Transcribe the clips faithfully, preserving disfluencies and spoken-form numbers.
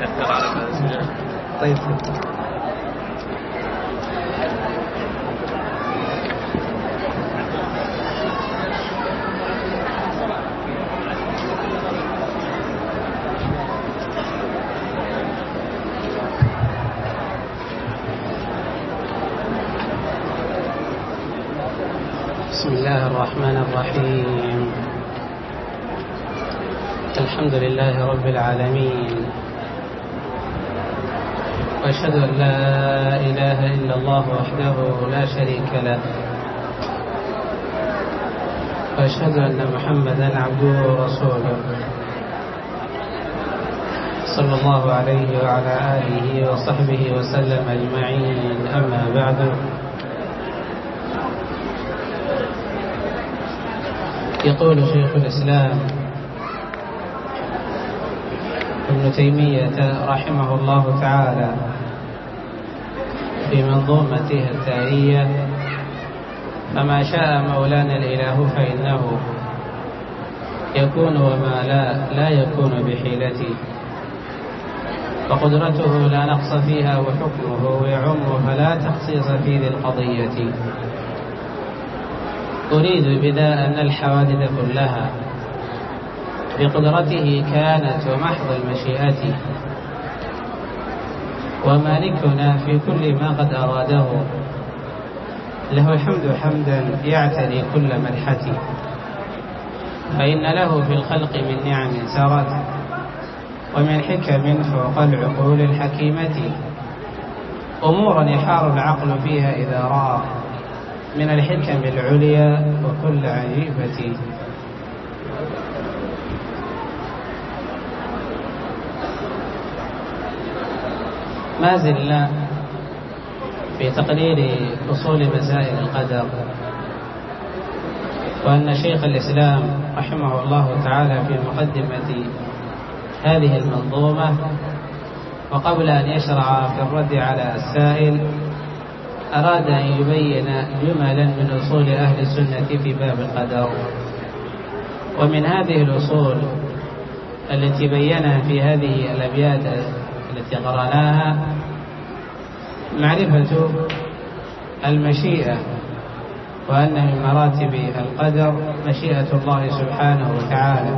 يقدر على هذا. طيب بسم الله الرحمن الرحيم. الحمد لله رب العالمين، وأشهد أن لا إله إلا الله وحده لا شريك له، وأشهد أن محمدا عبده ورسوله صلى الله عليه وعلى آله وصحبه وسلم أجمعين. أما بعد، يقول شيخ الإسلام ابن تيمية رحمه الله تعالى في منظومته التائية: فما شاء مولانا الإله فإنه يكون، وما لا لا يكون بحيلته، فقدرته لا نقص فيها، وحكمه يعم فلا تخصيص في ذي القضية. أريد بذا أن الحوادث كلها بقدرته كانت ومحض المشيئة، ومالكنا في كل ما قد أراده له الحمد حمدا يعتني كل ملحة. فإن له في الخلق من نعم سرت، ومن حكم فوق العقول الحكيمة، أمورا يحار العقل فيها إذا رأى من الحكم العليا وكل عجيبة. ما زلنا في تقرير أصول مسائل القدر، وأن شيخ الإسلام رحمه الله تعالى في مقدمة هذه المنظومة، وقبل أن يشرع في الرد على السائل، أراد أن يبين جملا من أصول أهل السنة في باب القدر. ومن هذه الأصول التي بينها في هذه الأبيات التي قرأناها معرفة المشيئة، وأن من مراتب القدر مشيئة الله سبحانه وتعالى،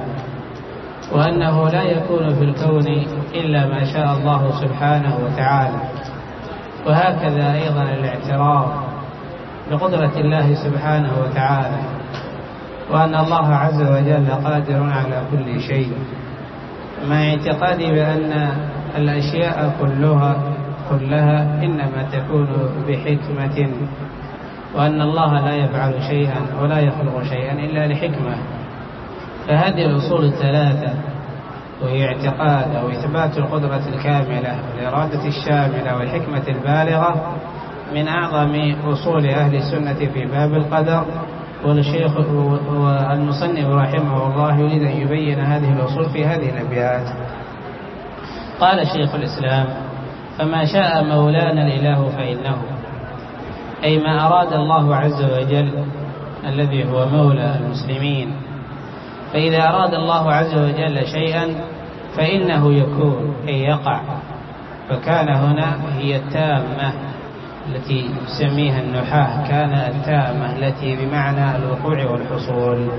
وأنه لا يكون في الكون إلا ما شاء الله سبحانه وتعالى. وهكذا أيضا الاعتراف بقدرة الله سبحانه وتعالى، وأن الله عز وجل قادر على كل شيء، مع اعتقادي بأن الأشياء كلها كلها إنما تكون بحكمة، وأن الله لا يفعل شيئا ولا يخلق شيئا إلا لحكمة. فهذه الأصول الثلاثة، وهي اعتقاد أو إثبات القدرة الكاملة والإرادة الشاملة والحكمة البالغة، من أعظم أصول أهل السنة في باب القدر. والشيخ والمصنف رحمه الله يريد أن يبين هذه الأصول في هذه الأبيات. قال شيخ الإسلام: فما شاء مولانا الإله فإنه، أي ما أراد الله عز وجل الذي هو مولى المسلمين. فإذا أراد الله عز وجل شيئا فإنه يكون، أي يقع. فكان هنا هي التامة التي يسميها النحاة، كان التامة التي بمعنى الوقوع والحصول.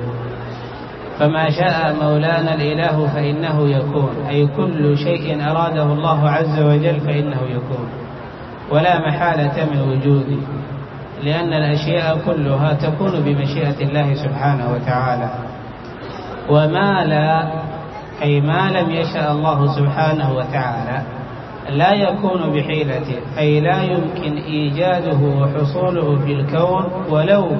فما شاء مولانا الإله فإنه يكون، أي كل شيء أراده الله عز وجل فإنه يكون، ولا محالة من وجوده، لأن الأشياء كلها تكون بمشيئة الله سبحانه وتعالى. وما لا، أي ما لم يشاء الله سبحانه وتعالى، لا يكون بحيلته، أي لا يمكن إيجاده وحصوله في الكون ولو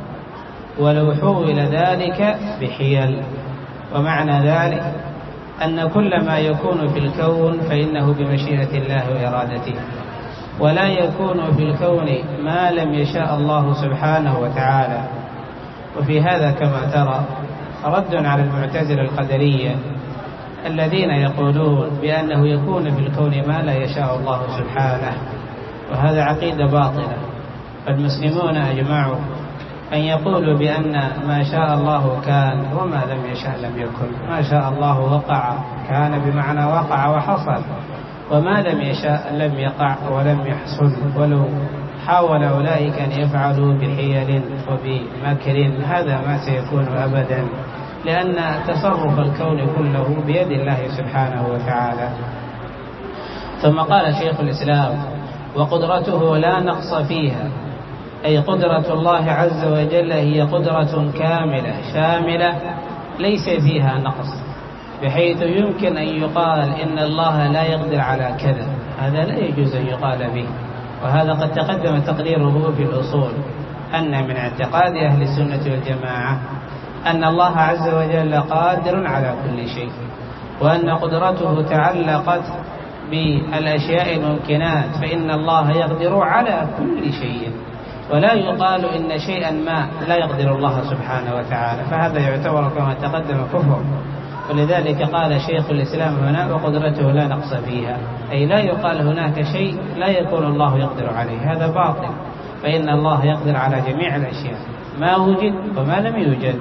ولو حول ذلك بحيل. ومعنى ذلك أن كل ما يكون في الكون فإنه بمشيئة الله وإرادته، ولا يكون في الكون ما لم يشاء الله سبحانه وتعالى. وفي هذا كما ترى رد على المعتزلة القدرية الذين يقولون بأنه يكون في الكون ما لا يشاء الله سبحانه، وهذا عقيدة باطلة. فالمسلمون أجمعوا أن يقولوا بأن ما شاء الله كان، وما لم يشاء لم يكن. ما شاء الله وقع، كان بمعنى وقع وحصل، وما لم يشاء لم يقع ولم يحصل، ولو حاول أولئك أن يفعلوا بحيل وبمكر هذا ما سيكون أبدا، لأن تصرف الكون كله بيد الله سبحانه وتعالى. ثم قال شيخ الإسلام: وقدرته لا نقص فيها، أي قدرة الله عز وجل هي قدرة كاملة شاملة ليس فيها نقص، بحيث يمكن أن يقال إن الله لا يقدر على كذا، هذا لا يجوز أن يقال به، وهذا قد تقدم تقريره في الأصول، أن من اعتقاد أهل السنة والجماعة أن الله عز وجل قادر على كل شيء، وأن قدرته تعلقت بالأشياء الممكنات، فإن الله يقدر على كل شيء، ولا يقال إن شيئا ما لا يقدر الله سبحانه وتعالى، فهذا يعتبر كما تقدم كفر. ولذلك قال شيخ الإسلام هنا: وقدرته لا نقص فيها، أي لا يقال هناك شيء لا يكون الله يقدر عليه، هذا باطل، فإن الله يقدر على جميع الأشياء ما وجد وما لم يوجد.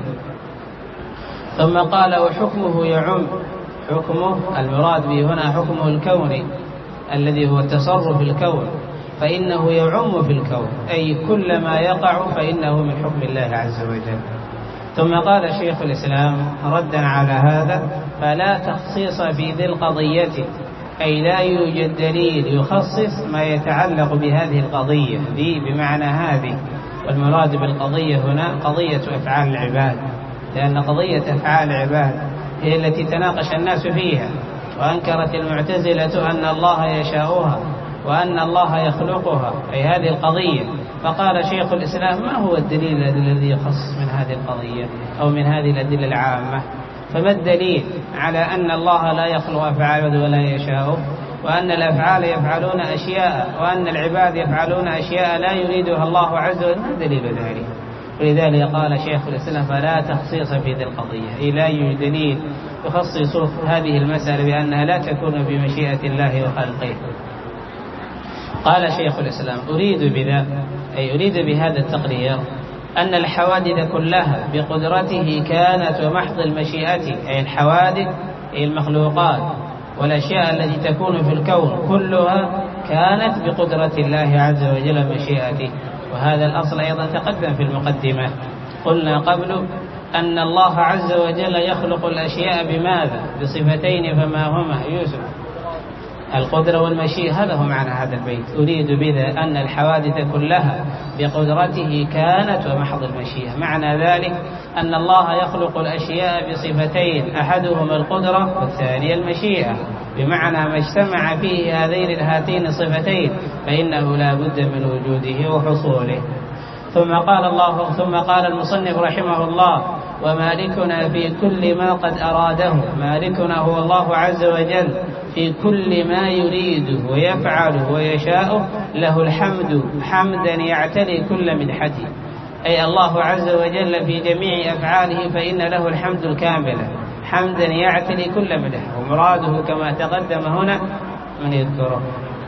ثم قال: وحكمه يعم، حكمه المراد به هنا حكمه الكوني الذي هو التصرف الكون، فإنه يعم في الكون، أي كل ما يقع فإنه من حكم الله عز وجل. ثم قال شيخ الإسلام ردا على هذا: فلا تخصيص في ذي القضية، أي لا يوجد دليل يخصص ما يتعلق بهذه القضية، ذي بمعنى هذه، والمراد بالقضية هنا قضية أفعال العباد، لأن قضية أفعال العباد هي التي تناقش الناس فيها، وأنكرت المعتزلة أن الله يشاؤها وأن الله يخلقها، أي هذه القضية. فقال شيخ الإسلام: ما هو الدليل الذي يخص من هذه القضية أو من هذه الأدلة العامة؟ فما الدليل على أن الله لا يخلق أفعال ولا يشاء، وأن الأفعال يفعلون أشياء، وأن العباد يفعلون أشياء لا يريدها الله عز وجل؟ ما دليل ذلك؟ ولذلك قال شيخ الإسلام: فلا تخصيص في ذي القضية، أي لا يوجد دليل يخصص هذه المسألة بأنها لا تكون بمشيئة الله وخلقه. قال شيخ الإسلام: أريد بذا، أي أريد بهذا التقرير أن الحوادث كلها بقدرته كانت ومحض المشيئة، أي الحوادث أي المخلوقات والأشياء التي تكون في الكون كلها كانت بقدرة الله عز وجل ومشيئته. وهذا الأصل أيضا تقدم في المقدمة، قلنا قبل أن الله عز وجل يخلق الأشياء بماذا؟ بصفتين، فما هما يوسف؟ القدرة والمشيئة، هذا هو معنى هذا البيت. أريد بذا أن الحوادث كلها بقدرته كانت ومحض المشيئة، معنى ذلك أن الله يخلق الأشياء بصفتين، أحدهما القدرة والثانية المشيئة، بمعنى ما اجتمع فيه هذين هاتين الصفتين فإنه لا بد من وجوده وحصوله. ثم قال الله ثم قال المصنف رحمه الله: ومالكنا في كل ما قد أراده، مالكنا هو الله عز وجل في كل ما يريده ويفعله ويشاء، له الحمد حمدا يعتلي كل مدحته، أي الله عز وجل في جميع أفعاله فإن له الحمد الكامل حمدا يعتلي كل مدح. ومراده كما تقدم هنا من يذكره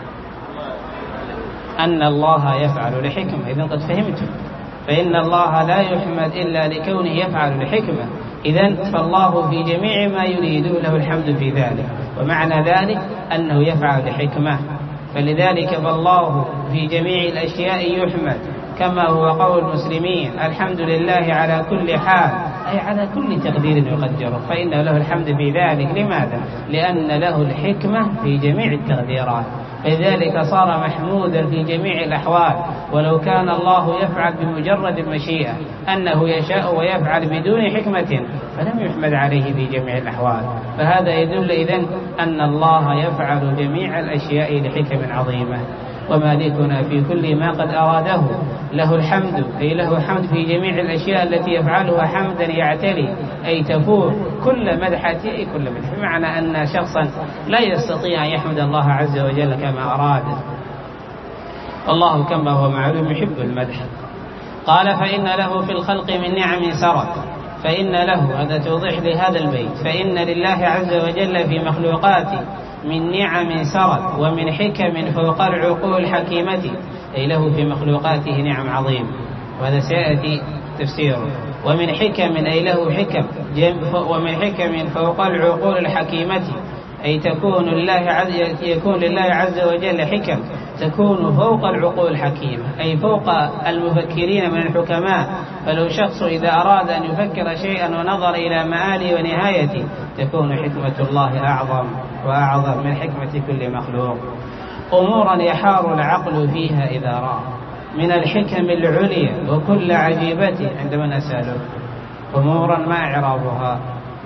أن الله يفعل لحكمة، إذن قد فهمتم، فإن الله لا يحمد إلا لكونه يفعل لحكمة، إذن فالله في جميع ما يريد له الحمد في ذلك، ومعنى ذلك أنه يفعل لحكمة، فلذلك فالله في جميع الأشياء يحمد، كما هو قول المسلمين: الحمد لله على كل حال، أي على كل تقدير يقدره، فإن له الحمد في ذلك. لماذا؟ لأن له الحكمة في جميع التقديرات، فلذلك صار محمودا في جميع الأحوال. ولو كان الله يفعل بمجرد المشيئة أنه يشاء ويفعل بدون حكمة فلم يحمد عليه في جميع الأحوال، فهذا يدل إذن أن الله يفعل جميع الأشياء لحكم عظيمة. ومالكنا في كل ما قد أراده له الحمد، أي له حمد في جميع الأشياء التي يفعلها حمدا يعتلي، أي تفوق كل مدحته، أي كل مدح، بمعنى أن شخصا لا يستطيع أن يحمد الله عز وجل كما أراد، الله كما هو معلوم يحب المدح. قال: فإن له في الخلق من نعم سرت، فإن له، هذا توضيح لهذا البيت، فإن لله عز وجل في مخلوقاته من نعم سرت ومن حكم فوق العقول الحكيمة، أي له في مخلوقاته نعم عظيم، وهذا سيأتي تفسيره. ومن حكم، أي له حكم، ومن حكم فوق العقول الحكيمة، أي تكون لله عز يكون لله عز وجل حكم تكون فوق العقول الحكيمة، أي فوق المفكرين من الحكماء. فلو شخص إذا أراد أن يفكر شيئا ونظر إلى مآله ونهايته تكون حكمة الله أعظم وأعظم من حكمة كل مخلوق. أمورا يحار العقل فيها إذا رأى، من الحكم العليا وكل عجيبة عندما نسأله. أمورا ما إعرابها؟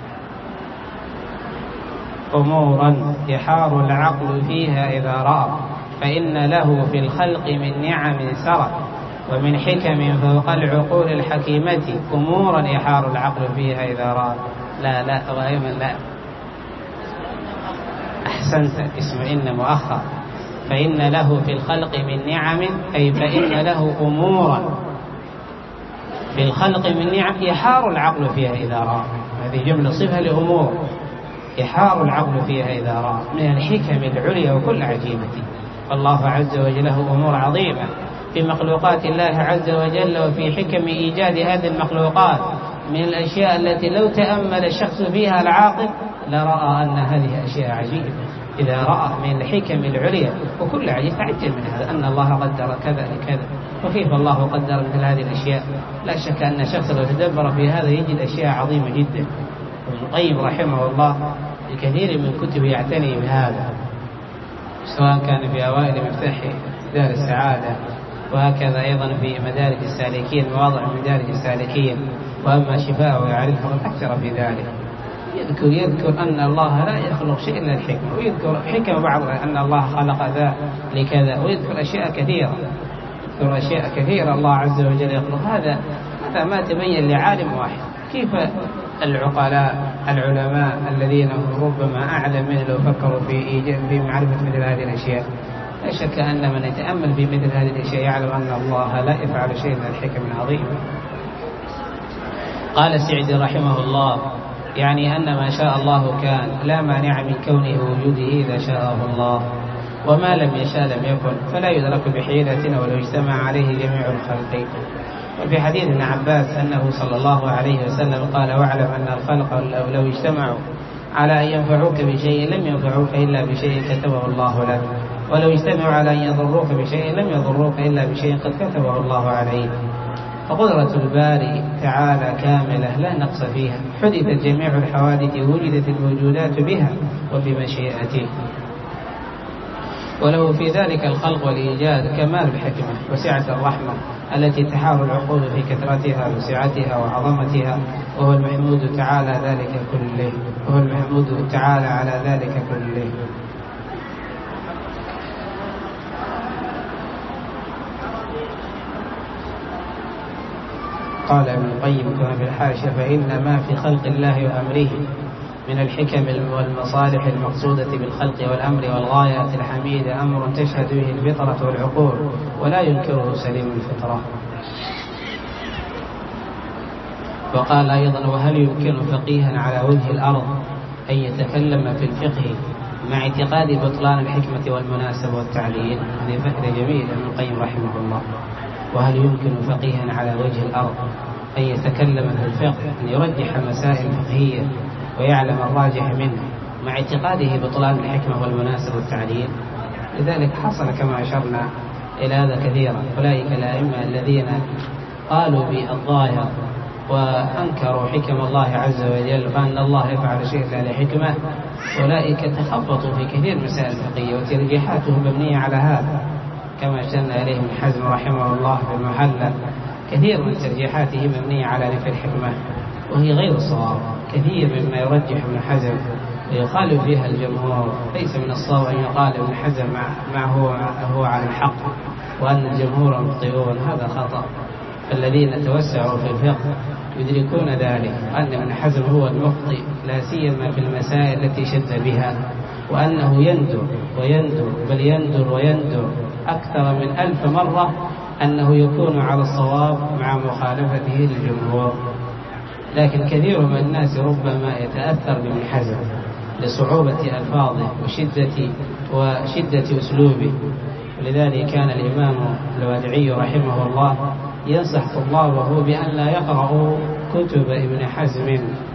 أمورا يحار العقل فيها إذا رأى، فإن له في الخلق من نعم سرى، ومن حكم فوق العقول الحكيمة. أمورا يحار العقل فيها إذا رأى، لا لا غائما لا، أحسنت، اسم إن مؤخر. فإن له في الخلق من نعم، أي فإن له أمورا في الخلق من نعم يحار العقل فيها إذا رأى. هذه جملة صفة لأمور يحار العقل فيها إذا رأى، من الحكم العليا وكل عجيبة. الله عز وجل له أمور عظيمة في مخلوقات الله عز وجل، وفي حكم إيجاد هذه المخلوقات من الأشياء التي لو تأمل الشخص فيها العاقل لرأى أن هذه أشياء عجيبة. إذا رأى من الحكم العليا وكل عجيب تعجب من هذا، أن الله قدر كذا لكذا، وكيف الله قدر مثل هذه الأشياء. لا شك أن شخص لو تدبر في هذا يجد أشياء عظيمة جدا. ابن القيم رحمه الله الكثير من كتبه يعتني بهذا، سواء كان في أوائل مفتاح دار السعادة، وهكذا أيضا في مدارج السالكين، مواضع من مدارج السالكين، وأما شفاء ويعرفه أكثر في ذلك. يذكر يذكر أن الله لا يخلق شيء إلا الحكمة، ويذكر حكم بعض أن الله خلق ذا لكذا، ويذكر أشياء كثيرة، يذكر أشياء كثيرة الله عز وجل يخلق. هذا هذا ما تبين لعالم واحد. كيف العقلاء العلماء الذين هم ربما أعلم منه لو فكروا في إيجاد في معرفة مثل هذه الأشياء؟ لا شك أن من يتأمل في مثل هذه الأشياء يعلم أن الله لا يفعل شيء من الحكم العظيم. قال السعدي رحمه الله: يعني أن ما شاء الله كان، لا مانع من كونه وجوده إذا شاءه الله، وما لم يشاء لم يكن، فلا يدرك بحيلة ولو اجتمع عليه جميع الخلق. وفي حديث ابن عباس أنه صلى الله عليه وسلم قال: واعلم أن الخلق لو اجتمعوا على أن ينفعوك بشيء لم ينفعوك إلا بشيء كتبه الله لك، ولو اجتمعوا على أن يضروك بشيء لم يضروك إلا بشيء قد كتبه الله عليك. فقدرة الباري تعالى كاملة لا نقص فيها، حدثت جميع الحوادث وجدت الموجودات بها وبمشيئته، وله في ذلك الخلق والإيجاد كمال بحكمة وسعة الرحمة التي تحار العقول في كثرتها وسعتها وعظمتها، وهو المحمود تعالى ذلك كله وهو المحمود تعالى على ذلك كله. قال ابن القيم كما في الحاشية: فإن ما في خلق الله وأمره من الحكم والمصالح المقصودة بالخلق والأمر والغايات الحميدة أمر تشهد به الفطرة والعقول ولا ينكره سليم الفطرة. وقال أيضا: وهل يمكن فقيها على وجه الأرض أن يتكلم في الفقه مع اعتقاد بطلان الحكمة والمناسبة والتعليل؟ هذه فكرة جميلة ابن القيم رحمه الله. وهل يمكن فقيها على وجه الأرض أن يتكلم في الفقه، أن يرجح المسائل الفقهية ويعلم الراجح منه مع اعتقاده بطلان الحكمة والمناسبة والتعليل؟ لذلك حصل كما أشرنا إلى هذا كثيرا. أولئك الأئمة الذين قالوا بالظاهر وأنكروا حكم الله عز وجل، فأن الله يفعل شيء لا لحكمة، أولئك تخبطوا في كثير مسائل الفقهية وترجيحاتهم مبنية على هذا، كما أشرنا إليه ابن حزم رحمه الله في المحلى. كثير من ترجيحاته مبنية على نفي الحكمة وهي غير الصواب. كثير مما يرجح ابن حزم ويخالف فيها الجمهور ليس من الصواب أن يقال ابن حزم مع, مع هو, هو على الحق وأن الجمهور مخطئون، هذا خطأ. فالذين توسعوا في الفقه يدركون ذلك، أن ابن حزم هو المخطئ لا سيما في المسائل التي شد بها، وأنه يندر ويندر بل يندر ويندر أكثر من ألف مرة أنه يكون على الصواب مع مخالفته للجمهور. لكن كثير من الناس ربما يتأثر بابن حزم لصعوبة ألفاظه وشدة وشدة أسلوبه، ولذلك كان الإمام الوادعي رحمه الله ينصح طلابه بأن لا يقرأوا كتب ابن حزم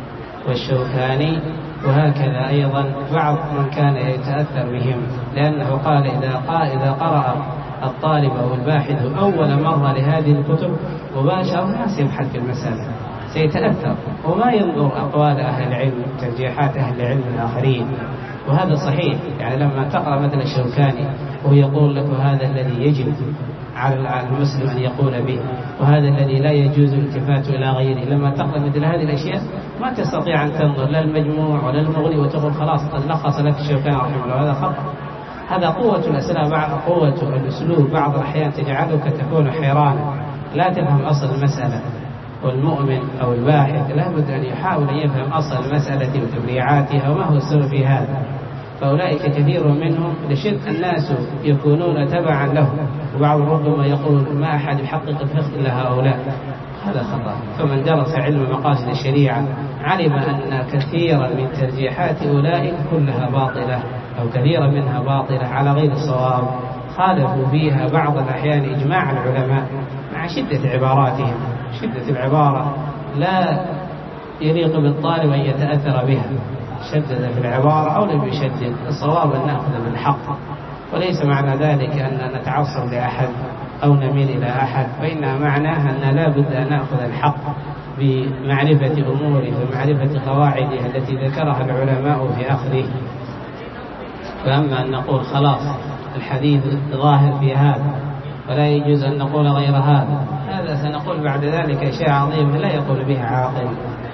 والشوكاني، وهكذا أيضا بعض من كان يتأثر بهم، لأنه قال إذا قال إذا قرأ الطالب أو الباحث أول مرة لهذه الكتب مباشرة ما سيبحث في المسألة، سيتأثر وما ينظر أقوال أهل العلم ترجيحات أهل العلم الآخرين. وهذا صحيح، يعني لما تقرأ مثل الشوكاني وهو يقول لك هذا الذي يجب على المسلم أن يقول به، وهذا الذي لا يجوز الالتفات إلى غيره، لما تقرأ مثل هذه الأشياء ما تستطيع أن تنظر لا المجموع ولا المغني وتقول خلاص قد لخص لك الشوكاني رحمه الله. هذا خطأ. هذا قوة الأسئلة، قوة الأسلوب بعض الأحيان تجعلك تكون حيرانا لا تفهم أصل المسألة. والمؤمن أو الباحث لا بد أن يحاول أن يفهم أصل المسألة وتبريعاتها وما هو السبب في هذا. فأولئك كثير منهم لشد الناس يكونون تبعا لهم، وبعض ربما يقول ما أحد يحقق الفقه إلا هؤلاء. هذا خطأ. فمن درس علم مقاصد الشريعة علم أن كثيرا من ترجيحات أولئك كلها باطلة أو كثيرا منها باطلة على غير الصواب، خالفوا فيها بعض الأحيان إجماع العلماء مع شدة عباراتهم. شدة العبارة لا يليق بالطالب أن يتأثر بها، شدد في العبارة أو لم يشدد. الصواب أن نأخذ بالحق، وليس معنى ذلك أن نتعصب لأحد أو نميل إلى أحد، فإن معناها أن لا بد أن نأخذ الحق بمعرفة أموره ومعرفة قواعده التي ذكرها العلماء في أخذه. فأما أن نقول خلاص الحديث ظاهر في هذا ولا يجوز أن نقول غير هذا، هذا سنقول بعد ذلك أشياء عظيمة لا يقول بها عاقل.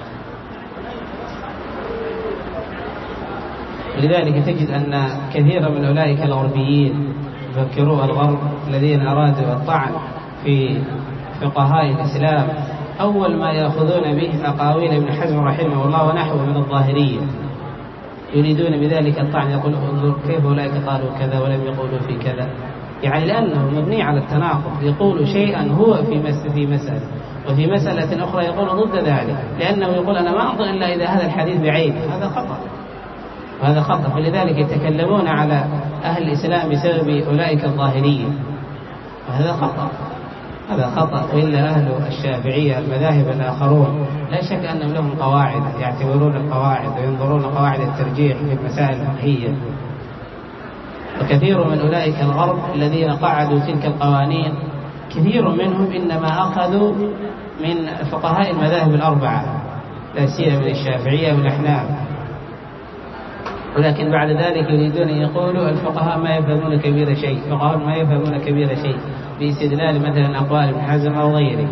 لذلك تجد أن كثيرا من أولئك الغربيين يفكروا الغرب الذين أرادوا الطعن في فقهاء الإسلام أول ما يأخذون به أقاويل ابن حزم رحمه الله ونحوه من الظاهرية، يريدون بذلك الطعن. يقول انظر كيف أولئك قالوا كذا ولم يقولوا في كذا، يعني لأنه مبني على التناقض. يقول شيئا هو في في مسألة وفي مسألة أخرى يقول ضد ذلك، لأنه يقول أنا ما أنظر إلا إذا هذا الحديث بعيد. هذا خطأ، وهذا خطأ. فلذلك يتكلمون على أهل الإسلام بسبب أولئك الظاهرية، وهذا خطأ. هذا خطأ. وإلا أهل الشافعية المذاهب الآخرون لا شك أنهم لهم قواعد، يعتبرون القواعد وينظرون قواعد الترجيح في المسائل الفقهية. وكثير من أولئك الغرب الذين قعدوا تلك القوانين كثير منهم إنما أخذوا من فقهاء المذاهب الأربعة، لا سيما من الشافعية والأحناف، ولكن بعد ذلك يريدون أن يقولوا الفقهاء ما يفهمون كبير شيء، فقهاء ما يفهمون كبير شيء، باستدلال مثلا أقوال ابن حزم أو غيره.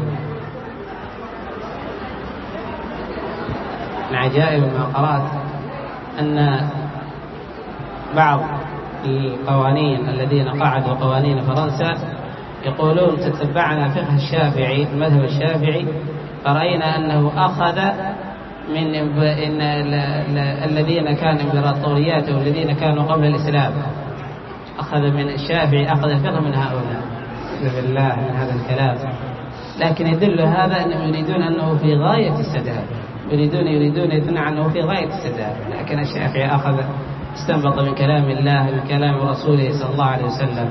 من عجائب ما قرأت أن بعض القوانين الذين قعدوا قوانين فرنسا يقولون تتبعنا فقه الشافعي المذهب الشافعي فرأينا أنه أخذ من إن الذين كانوا إمبراطوريات أو الذين كانوا قبل الإسلام، أخذ من الشافعي أخذ فقه من هؤلاء. بالله من هذا الكلام. لكن يدل هذا أنهم يريدون أنه في غاية السداد، يريدون يريدون يثنى أنه في غاية السداد، لكن الشافعي أخذ استنبط من كلام الله من كلام رسوله صلى الله عليه وسلم.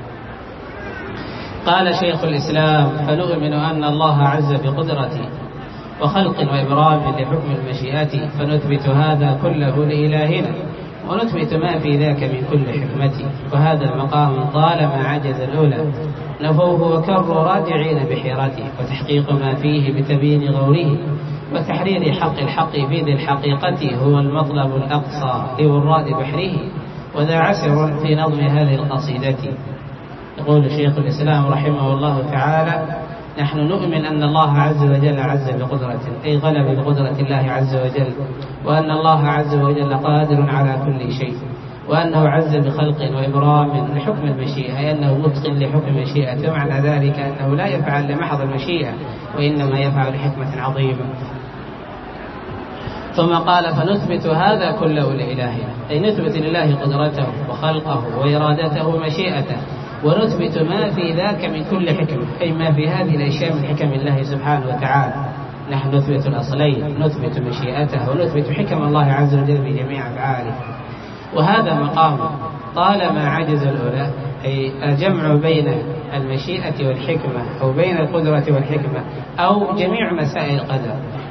قال شيخ الإسلام: فنؤمن أن الله عز بقدرته وخلق وإبرام لحكم المشيئة، فنثبت هذا كله لإلهنا ونثبت ما في ذاك من كل حكمة. وهذا المقام طالما عجز الأولى نفوه وكروا راجعين بحيرته، وتحقيق ما فيه بتبيين غوره وتحرير حق الحق في ذي الحقيقة هو المطلب الأقصى لوراد بحره. وذا عسر في نظم هذه القصيدة. يقول شيخ الإسلام رحمه الله تعالى: نحن نؤمن أن الله عز وجل عز بقدرته، أي غلب بقدرة الله عز وجل، وأن الله عز وجل قادر على كل شيء، وأنه عز بخلق وإبرام لحكم المشيئة، أي أنه متقن لحكم المشيئة. ومعنى ذلك أنه لا يفعل لمحض المشيئة، وإنما يفعل لحكمة عظيمة. ثم قال: فنثبت هذا كله لإلهنا، أي نثبت لله قدرته وخلقه وإرادته ومشيئته، ونثبت ما في ذاك من كل حكمة، أي ما في هذه الأشياء من حكم الله سبحانه وتعالى. نحن نثبت الأصلين، نثبت مشيئته ونثبت حكم الله عز وجل في جميع أفعاله. وهذا مقام طالما عجز الأولى، أي الجمع بين المشيئة والحكمة، أو بين القدرة والحكمة، أو جميع مسائل القدر،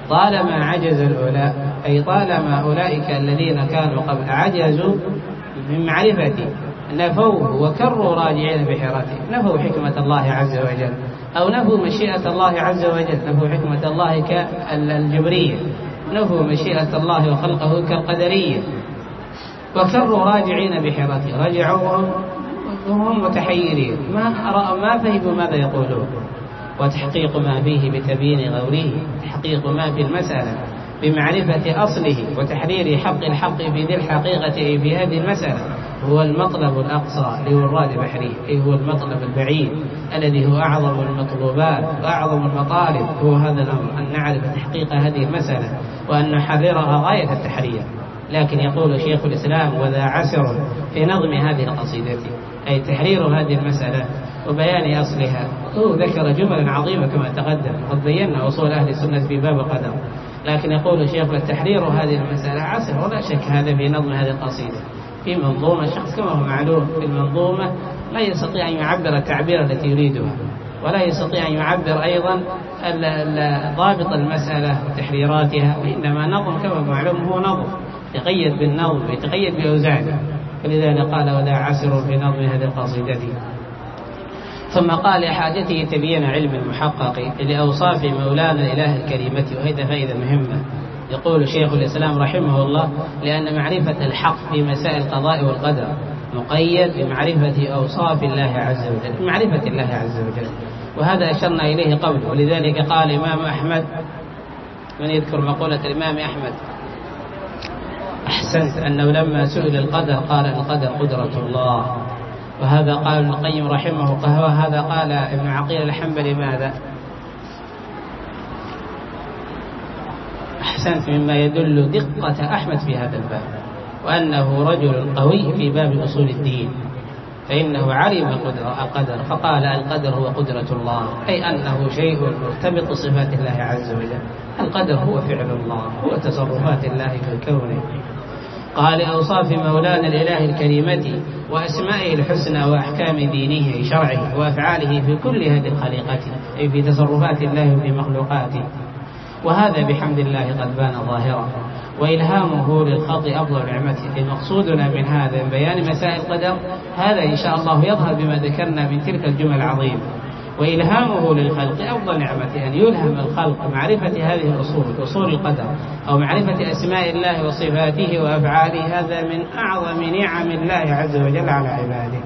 طالما عجز الأولى أي طالما أولئك الذين كانوا قبل عجزوا من معرفته نفوه وكروا راجعين بحيرته، نفوا حكمة الله عز وجل أو نفوا مشيئة الله عز وجل، نفوا حكمة الله كالجبرية، نفوا مشيئة الله وخلقه كالقدرية، وكروا راجعين بحيرته، رجعوا وهم متحيرين ما ما فهموا ماذا يقولون، وتحقيق ما فيه بتبيين غوره، تحقيق ما في المسألة بمعرفة أصله وتحرير حق الحق في ذي الحقيقة أي في هذه المسألة هو المطلب الأقصى لوراد بحري، أي هو المطلب البعيد الذي هو أعظم المطلوبات وأعظم المطالب، هو هذا الأمر أن نعرف تحقيق هذه المسألة وأن نحررها غاية التحرير. لكن يقول شيخ الإسلام وذا عسر في نظم هذه القصيدة أي تحرير هذه المسألة وبيان أصلها. هو ذكر جملا عظيمة كما تقدم، قد بينا أصول أهل السنة في باب القدر، لكن يقول الشيخ التحرير هذه المسألة عسر، ولا شك هذا في نظم هذه القصيدة في منظومة. الشخص كما هو معلوم في المنظومة لا يستطيع أن يعبر التعبير التي يريدها، ولا يستطيع أن يعبر أيضا ضابط المسألة وتحريراتها، وإنما نظم كما هو معلوم هو نظم يتقيد بالنظم يتقيد بأوزانه، فلذلك قال وذا عسر في نظم هذه القصيدة. ثم قال لحاجته تبيين علم المحقق لأوصاف مولانا الإله الكريمة، وهذا فائدة مهمة. يقول شيخ الإسلام رحمه الله لأن معرفة الحق في مسائل القضاء والقدر مقيد بمعرفة أوصاف الله عز وجل، معرفة الله عز وجل، وهذا أشرنا إليه قبل. ولذلك قال الإمام أحمد، من يذكر مقولة الإمام أحمد أحسنت، أنه لما سئل القدر قال القدر قدرة الله، وهذا قال ابن القيم رحمه الله، وهذا قال ابن عقيل الحنبلي ماذا؟ أحسنت، مما يدل دقة أحمد في هذا الباب، وأنه رجل قوي في باب أصول الدين، فإنه علم القدر فقال القدر هو قدرة الله، أي أنه شيء مرتبط بصفات الله عز وجل. القدر هو فعل الله، هو تصرفات الله في الكون. قال أوصاف مولانا الإله الكريمة وأسمائه الحسنى وأحكام دينه شرعه وأفعاله في كل هذه الخليقة، أي في تصرفات الله وفي مخلوقاته، وهذا بحمد الله قد بان ظاهرا، وإلهامه للخلق أفضل نعمته. المقصودنا من هذا بيان مسائل القدر هذا إن شاء الله يظهر بما ذكرنا من تلك الجمل العظيمة. وإلهامه للخلق أفضل نعمته أن يلهم الخلق معرفة هذه الأصول، أصول القدر، أو معرفة أسماء الله وصفاته وأفعاله، هذا من أعظم نعم الله عز وجل على عباده.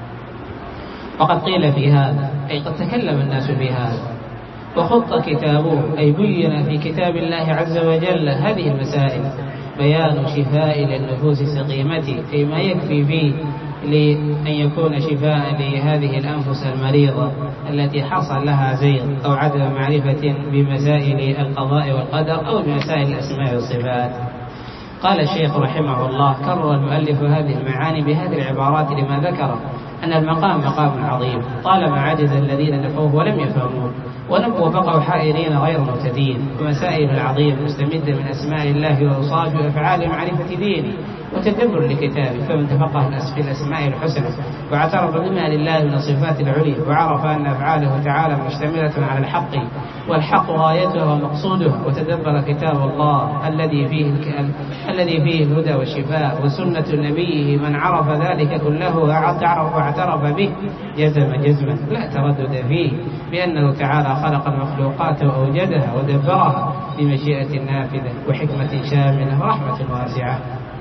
وقد قيل في هذا، أي قد تكلم الناس في هذا وخط كتابه، أي بين في كتاب الله عز وجل هذه المسائل، بيان شفاء للنفوس السقيمة، أي ما يكفي فيه لأن يكون شفاء لهذه الأنفس المريضة التي حصل لها زيغ أو عدم معرفة بمسائل القضاء والقدر أو بمسائل الأسماء والصفات. قال الشيخ رحمه الله كرر المؤلف هذه المعاني بهذه العبارات لما ذكر أن المقام مقام عظيم، طالما عجز الذين نفوه ولم يفهموه ونبوا بقوا حائرين غير مهتدين، ومسائل العظيم مستمدة من أسماء الله وأوصافه وأفعاله معرفة دينه وتدبر لكتابه. فمن تفقه في الأسماء الحسنى واعترف بما لله من الصفات العليا، وعرف أن أفعاله تعالى مشتملة على الحق والحق غايته ومقصوده، وتدبر كتاب الله الذي فيه الذي فيه الهدى والشفاء وسنة نبيه، من عرف ذلك كله واعترف به جزم جزما لا تردد فيه بأنه تعالى خلق المخلوقات وأوجدها ودبرها بمشيئة نافذة وحكمة شاملة ورحمة واسعة.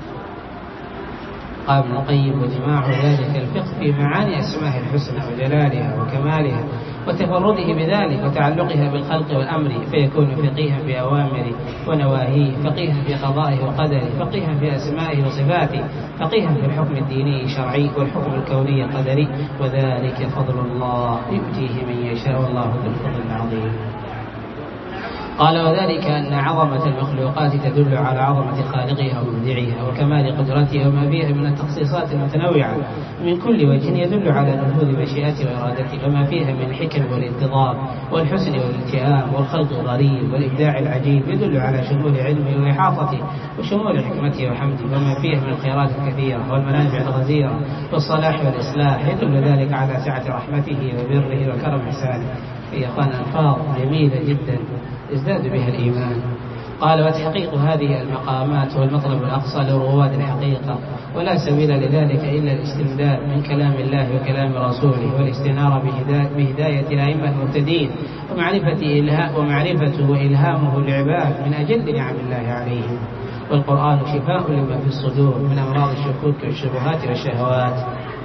قال ابن القيم وجماع ذلك الفقه في معاني أسماء الحسنى وجلالها وكمالها وتفرده بذلك وتعلقها بالخلق والأمر، فيكون فقيها في أوامره ونواهيه، فقيها في قضائه وقدره، فقيها في أسمائه وصفاته، فقيها في الحكم الديني الشرعي والحكم الكوني القدري، وذلك فضل الله يؤتيه من يشاء والله ذو الفضل العظيم. قال وذلك أن عظمة المخلوقات تدل على عظمة خالقها ومبدعها وكمال قدرتها، وما فيها من التخصيصات المتنوعة من كل وجه يدل على نفوذ مشيئته وإرادته، وما فيها من الحكم والانتظام والحسن والالتئام والخلق الغريب والإبداع العجيب يدل على شمول علمه وإحاطته وشمول حكمته وحمده، وما فيها من الخيرات الكثيرة والمنافع الغزيرة والصلاح والإصلاح يدل ذلك على سعة رحمته وبره وكرم إحسانه. يا أخوان ألفاظ جميلة جدا ازداد بها الإيمان، قال: وتحقيق هذه المقامات هو المطلب الأقصى لرواد الحقيقة، ولا سبيل لذلك إلا الاستمداد من كلام الله وكلام رسوله، والاستنارة بهداية الأئمة المهتدين، ومعرفة إلها ومعرفته وإلهامه العباد من أجل نعم الله عليهم. والقرآن شفاء لما في الصدور من أمراض الشكوك والشبهات والشهوات.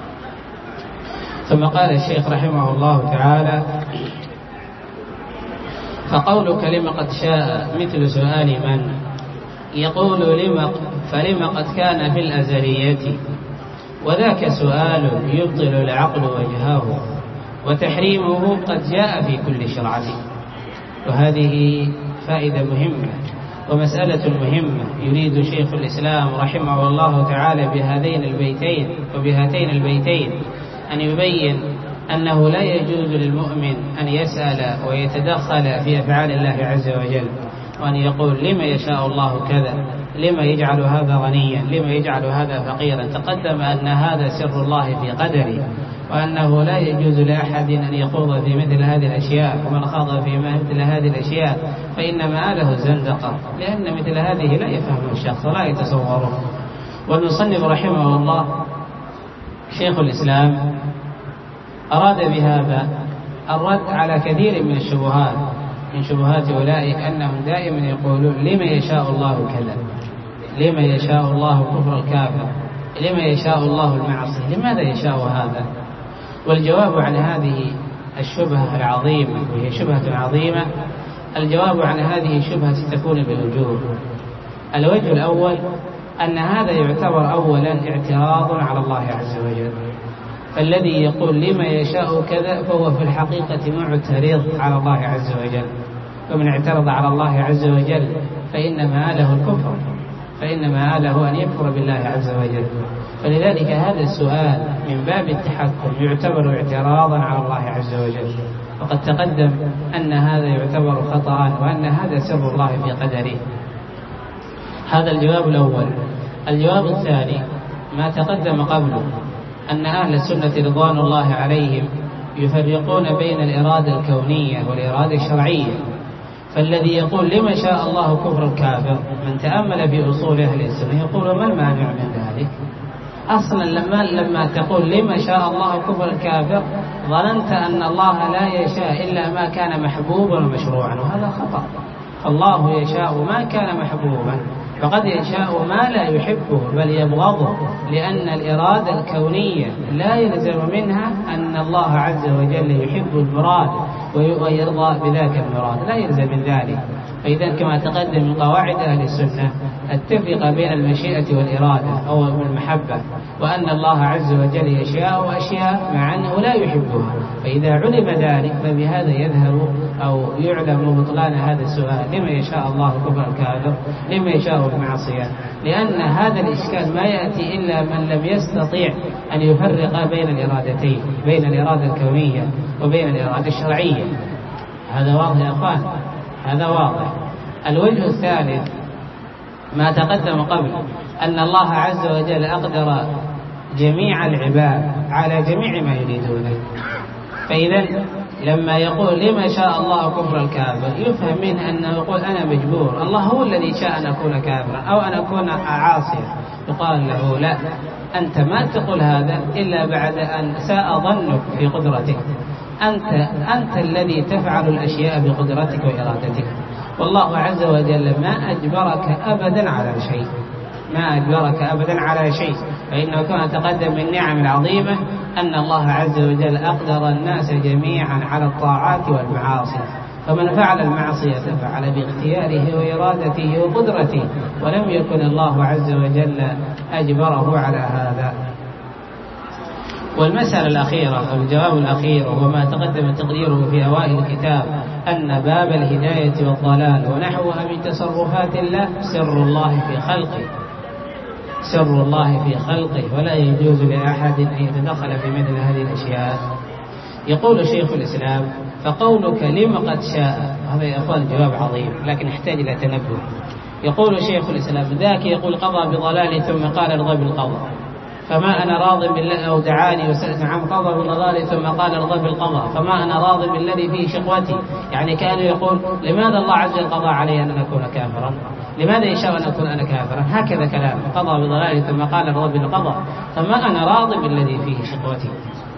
ثم قال الشيخ رحمه الله تعالى: فقولك لما قد شاء مثل سؤال من يقول لما فلما قد كان في الأزلية، وذاك سؤال يبطل العقل وجهه، وتحريمه قد جاء في كل شرعة. وهذه فائدة مهمة ومسألة مهمة يريد شيخ الإسلام رحمه الله تعالى بهذين البيتين وبهاتين البيتين أن يبين أنه لا يجوز للمؤمن أن يسأل ويتدخل في أفعال الله عز وجل، وأن يقول لما يشاء الله كذا، لما يجعل هذا غنيا، لما يجعل هذا فقيرا. تقدم أن هذا سر الله في قدره، وأنه لا يجوز لأحد أن يخوض في مثل هذه الأشياء، ومن خاض في مثل هذه الأشياء فإنما آله الزندقة، لأن مثل هذه لا يفهم الشخص ولا يتصوره. والمصنف رحمه الله شيخ الإسلام أراد بهذا الرد على كثير من الشبهات، من شبهات أولئك أنهم دائما يقولون لما يشاء الله كذا، لما يشاء الله كفر الكافر، لما يشاء الله المعصية، لماذا يشاء هذا؟ والجواب عن هذه الشبهة العظيمة، وهي شبهة عظيمة، الجواب عن هذه الشبهة ستكون بوجوه. الوجه الأول أن هذا يعتبر أولا اعتراض على الله عز وجل، فالذي يقول لما يشاء كذا فهو في الحقيقة معترض على الله عز وجل، ومن اعترض على الله عز وجل فإنما آله الكفر، فإنما آله أن يكفر بالله عز وجل. فلذلك هذا السؤال من باب التحكم يعتبر اعتراضا على الله عز وجل، وقد تقدم أن هذا يعتبر خطأ، وأن هذا سر الله في قدره. هذا الجواب الأول. الجواب الثاني ما تقدم قبله، أن أهل السنة رضوان الله عليهم يفرقون بين الإرادة الكونية والإرادة الشرعية. فالذي يقول لما شاء الله كفر الكافر، من تأمل في أصول أهل السنة يقول ما المانع من ذلك؟ أصلا لما لما تقول لما شاء الله كفر الكافر ظننت أن الله لا يشاء إلا ما كان محبوبا ومشروعا، وهذا خطأ. الله يشاء ما كان محبوبا، فقد يشاء ما لا يحبه بل يبغضه، لأن الإرادة الكونية لا يلزم منها أن الله عز وجل يحب المراد ويرضى بذاك المراد، لا يلزم من ذلك. فإذا كما تقدم من قواعد أهل السنة التفرقة بين المشيئة والإرادة أو المحبة، وأن الله عز وجل يشاء أشياء مع أنه لا يحبها. فإذا علم ذلك فبهذا يظهر أو يعلم بطلان هذا السؤال، لما يشاء الله كفر الكافر، لما يشاء المعصية، لأن هذا الإشكال ما يأتي إلا من لم يستطيع أن يفرق بين الإرادتين، بين الإرادة الكونية وبين الإرادة الشرعية. هذا واضح يا أخوان، هذا واضح. الوجه الثالث ما تقدم قبل، أن الله عز وجل أقدر جميع العباد على جميع ما يريدونه. فإذا لما يقول لما شاء الله كفر الكافر يفهم منه أنه يقول أنا مجبور، الله هو الذي شاء أن أكون كافرا أو أن أكون عاصيا. يقال له لا، أنت ما تقول هذا إلا بعد أن ساء ظنك في قدرتك، أنت, أنت الذي تفعل الأشياء بقدرتك وإرادتك، والله عز وجل ما أجبرك أبدا على شيء، ما أجبرك أبدا على شيء. فإنه كان تقدم من النعم العظيمة أن الله عز وجل أقدر الناس جميعا على الطاعات والمعاصي، فمن فعل المعصية فعل باختياره وإرادته وقدرته، ولم يكن الله عز وجل أجبره على هذا. والمسألة الأخيرة أو الجواب الأخير وهو ما تقدم تقريره في أوائل الكتاب، أن باب الهداية والضلال ونحوها من تصرفات الله سر الله في خلقه، سر الله في خلقه، ولا يجوز لأحد أن يتدخل في مثل هذه الأشياء. يقول شيخ الإسلام فقولك لما قد شاء، هذا يا أخوان جواب عظيم لكن يحتاج إلى تنبه. يقول شيخ الإسلام ذاك يقول قضى بضلال ثم قال ارضى بالقضاء، فما أنا راض بالذي أو دعاني وسألت عن قضى بالنظار ثم قال ارضى بالقضاء فما أنا راض بالذي فيه شقوتي. يعني كانوا يقول لماذا الله عز وجل قضى علي أن أكون كافرا؟ لماذا يشاء أن أكون أنا كافرا؟ هكذا كلام قضى بضلالي ثم قال ارضى بالقضاء فما أنا راض بالذي فيه شقوتي.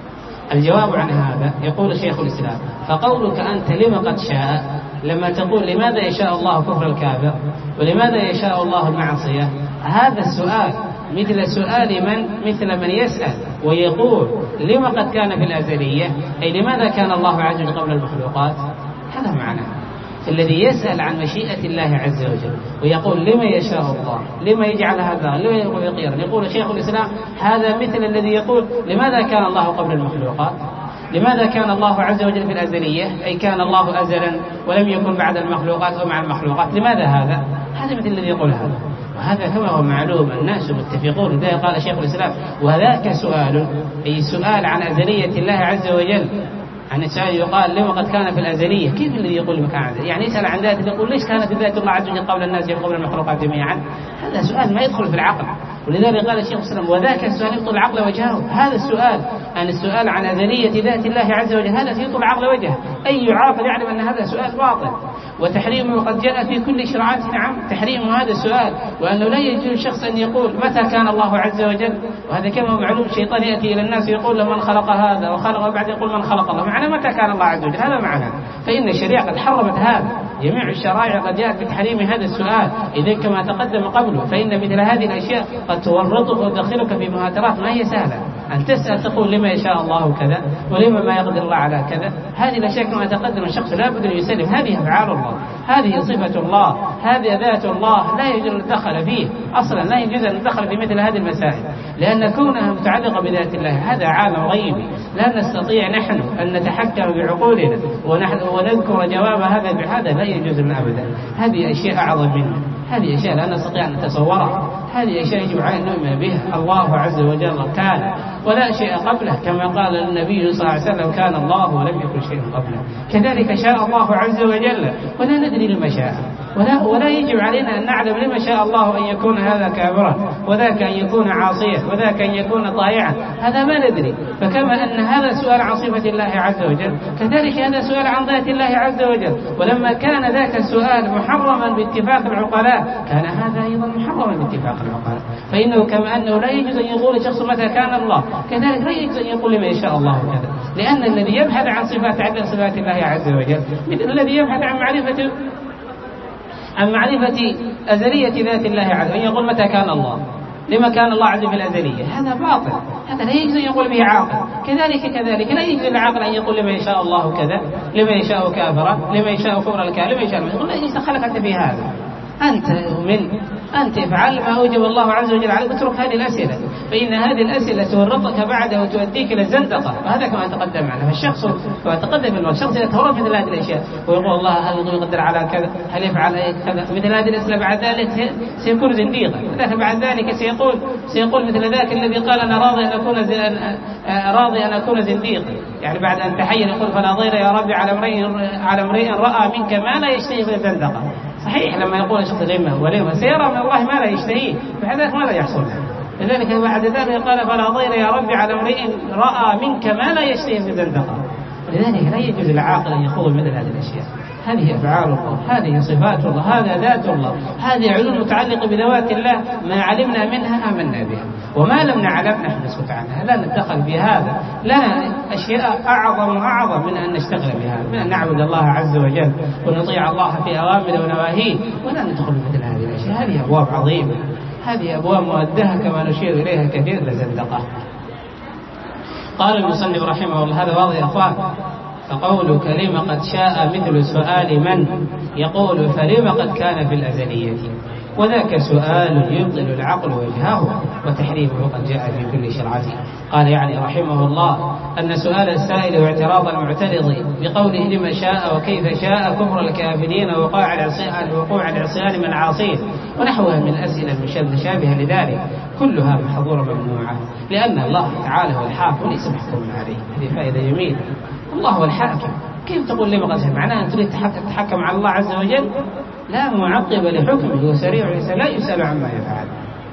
الجواب عن هذا يقول شيخ الإسلام فقولك أنت لما قد شاء لما تقول لماذا يشاء الله كفر الكافر ولماذا يشاء الله المعصية، هذا السؤال مثل سؤال من مثل من يسأل ويقول لما قد كان في الأزلية، أي لماذا كان الله عز وجل قبل المخلوقات. هذا معناه الذي يسأل عن مشيئة الله عز وجل ويقول لما يشاء الله لما يجعل هذا لما يغير. يقول شيخ الإسلام هذا مثل الذي يقول لماذا كان الله قبل المخلوقات، لماذا كان الله عز وجل في الأزلية، أي كان الله أزلا ولم يكن بعد المخلوقات أو مع المخلوقات، لماذا هذا؟ هذا مثل الذي يقول هذا. وهذا كما هو معلوم الناس متفقون. لذلك قال شيخ الإسلام وذاك سؤال، أي سؤال عن أزلية الله عز وجل. عن السؤال يقال لما قد كان في الأزلية، كيف الذي يقول مكان عزل؟ يعني يسأل عن ذات يقول ليش كانت ذات الله عز وجل قبل الناس قبل المخلوقات جميعا؟ هذا سؤال ما يدخل في العقل. ولذلك قال الشيخ الإسلام وذاك السؤال يبطل العقل وجهه. هذا السؤال عن السؤال عن أزلية ذات الله عز وجل هذا يبطل العقل وجهه. أي عاقل يعلم أن هذا سؤال باطل وتحريمه قد جاء في كل شرعات. نعم تحريم هذا السؤال، وأنه لا يجوز الشخص أن يقول متى كان الله عز وجل. وهذا كما معلوم الشيطان يأتي إلى الناس يقول من خلق هذا وخلق وبعد يقول من خلق الله، معنى متى كان الله عز وجل. هذا معنى فإن الشريعة قد حرمت هذا. جميع الشرائع قد جاءت بتحريم هذا السؤال. إذن كما تقدم قبله فإن مثل هذه الأشياء قد تورطك وتدخلك في مهاترات ما هي سهلة. أن تسأل تقول لما يشاء الله كذا ولما ما يقدر الله على كذا. هذه الأشياء كما تقدم الشخص لا بد أن يسلم. هذه أفعال الله، هذه صفة الله، هذه ذات الله، لا يجوز أن ندخل فيه أصلا، لا يجوز أن ندخل في مثل هذه المسائل، لأن كونها متعلقة بذات الله هذا عالم غيبي لا نستطيع نحن أن نتحكم بعقولنا ونحن ونذكر جواب هذا بهذا، لا يجوز لنا أبدا. هذه أشياء أعظم منها، هذه أشياء لا نستطيع أن نتصورها، هذه أشياء يجب علينا أن نؤمن بها. الله عز وجل كان ولا شيء قبله، كما قال النبي صلى الله عليه وسلم كان الله ولم يكن شيء قبله. كذلك شاء الله عز وجل ولا ندري لما شاء، ولا, ولا يجب علينا أن نعلم لما شاء الله أن يكون هذا كافرا وذاك أن يكون عاصيا وذاك أن يكون طائعا، هذا ما ندري. فكما أن هذا سؤال عن صفة الله عز وجل كذلك هذا سؤال عن ذات الله عز وجل. ولما كان ذاك السؤال محرما باتفاق العقلاء كان هذا أيضا محرما باتفاق العقلاء. فإنه كما أنه لا يجوز أن يقول شخص متى كان الله كذلك لا يجوز أن يقول لما يشاء الله كذا، لأن الذي يبحث عن صفات عدل صفات الله عز وجل مثل الذي يبحث عن معرفة عن معرفة أزلية ذات الله عز وجل. يقول متى كان الله لما كان الله عز وجل في الأزلية، هذا باطل، هذا لا يجوز أن يقول به عاقل. كذلك كذلك لا يجوز للعاقل أن يقول لما يشاء الله كذا لما يشاء كافرا لما يشاء كفر الكافر لما يشاء. يقول لا يستخلك أنت في هذا، أنت من أنت افعل ما أوجب الله عز وجل عليك، اترك هذه الأسئلة، فإن هذه الأسئلة تورطك بعدها وتؤديك إلى الزندقة. وهذا كما تقدم معنا. فالشخص كما تقدم من الشخص يتورط مثل هذه الأشياء ويقول الله هل يقدر على كذا هل يفعل كذا مثل هذه الأسئلة، بعد ذلك سيكون زنديقا. بعد ذلك سيقول سيقول مثل ذاك الذي قال أنا راضي أن أكون راضي أن أكون زنديقا، يعني بعد أن تحين يقول فلا ضير يا ربي على امرئ على امرئ رأى منك ما لا يشتهي في الزندقة. صحيح لما يقول شخص لما ولما سيرى من الله ما لا يشتهيه فهذا ما لا يحصل له. لذلك بعد ذلك قال فلا ضير يا ربي على امرئ رأى منك ما لا يشتهي في الزندقة. لذلك لا يجوز للعاقل أن يخوض مثل هذه الأشياء. هذه أفعال الله، هذه صفات الله، هذا ذات الله، هذه علوم متعلقة بذوات الله ما علمنا منها آمنا بها وما لم نعلم نحن نسكت عنها، لا نتدخل في هذا. لنا أشياء أعظم وأعظم من أن نشتغل بها، من أن نعبد الله عز وجل ونطيع الله في أوامره ونواهيه ولا ندخل مثل هذه الأشياء. هذه أبواب عظيمة، هذه أبواب مؤدها كما نشير إليها كثير لزندقة. قال المصنف رحمه الله هذا واضح يا أخوان. فقول كلمة قد شاء مثل سؤال من يقول فلما قد كان في الأزلية، وذاك سؤال يبطل العقل وجهه وتحريمه قد جاء في كل شرعته. قال يعني رحمه الله أن سؤال السائل واعتراض المعترض بقوله لما شاء وكيف شاء كفر الكافرين ووقوع العصيان ووقوع العصيان من عاصين ونحوها من الأسئلة المشابهة لذلك كلها محظورة ممنوعة، لأن الله تعالى هو الحاكم ليس محكوما عليه. هذه فائدة جميلة. الله هو الحاكم، كيف تقول لما قد معناه أن تريد تتحكم على الله عز وجل؟ لا معقب لحكمه، هو سريع لا يسأل عما يفعل.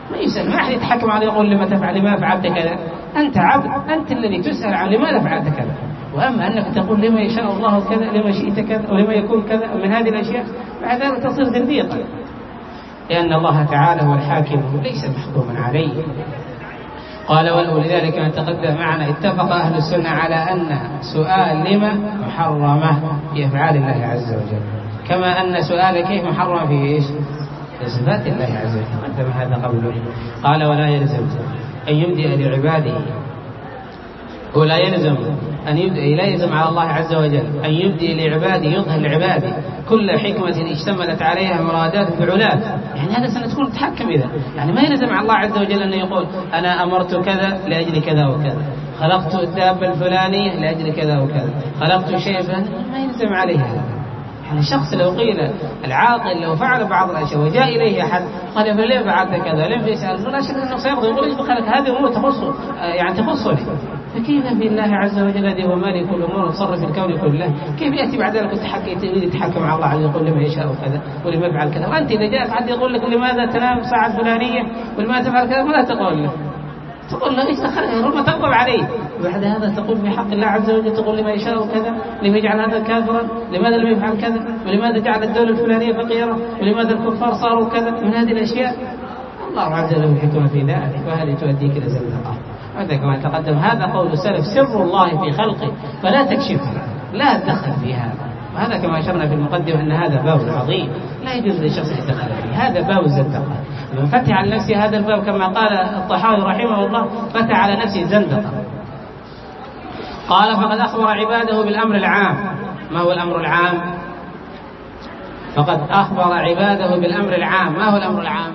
ما يسأل، ما أحد يتحكم عليه يقول لما تفعل لما فعلت كذا. أنت عبد، أنت الذي تسأل عن لماذا فعلت كذا. وأما أنك تقول لما يشاء الله كذا، لما شئت كذا، ولما يكون كذا من هذه الأشياء، بعد ذلك تصير زنديقا، لأن الله تعالى هو الحاكم ليس محكوما عليه. قال ولذلك ما تقدم معنا اتفق أهل السنة على أن سؤال لما محرمة في أفعال الله عز وجل، كما أن سؤال كيف محرم في إيش؟ في صفات الله عز وجل. قدم هذا قبله. قال ولا يلزم أن يبدئ لعباده، ولا يلزم أن يبدئ، لا يلزم على الله عز وجل أن يبدئ لعباده، يظهر لعباده كل حكمة اشتملت عليها مرادات فعولات. يعني هذا سنتكون تحكم إذا، يعني ما يلزم على الله عز وجل أن يقول أنا أمرت كذا لأجل كذا وكذا، خلقت الدابة الفلانية لأجل كذا وكذا، خلقت شيء فلاني، ما يلزم عليه هذا. يعني الشخص لو قيل العاقل لو فعل بعض الأشياء وجاء إليه أحد قال فليه فعلت كذا، لم يسأل، فلا شك أنه سيرضى يقول إيش بخلك، هذه أمور تخصه، يعني تخصني. فكيف بالله عز وجل الذي هو مالك كل أمور وتصرف الكون كله، كيف يأتي بعد ذلك يتحكم على الله عز وجل يقول لما يشاء كذا ولما يفعل كذا؟ وأنت إذا جاءك حد يقول لك لماذا تنام الساعة الفلانية ولماذا تفعل كذا، ماذا تقول له؟ تقول له ايش دخلك، ربما تغضب عليه. وبعد هذا تقول في حق الله عز وجل، تقول لما يشاء كذا، لما يجعل هذا كافرا، لماذا لم يفعل كذا، ولماذا جعل الدولة الفلانية فقيرة، ولماذا الكفار صاروا كذا، من هذه الأشياء. الله عز وجل حكمة في ذلك، وهذه تؤديك إلى زندقة. هذا كما تقدم، هذا قول السلف، سر الله في خلقه فلا تكشفه، لا تدخل في هذا. وهذا كما أشرنا في المقدمة أن هذا باب عظيم لا يجوز لشخص يدخل فيه، هذا باب الزندقة. من فتح على نفسه هذا الباب كما قال الطحاوي رحمه الله، فتح على نفسه الزندقة. قال فقد أخبر عباده بالأمر العام. ما هو الأمر العام؟ فقد أخبر عباده بالأمر العام. ما هو الأمر العام؟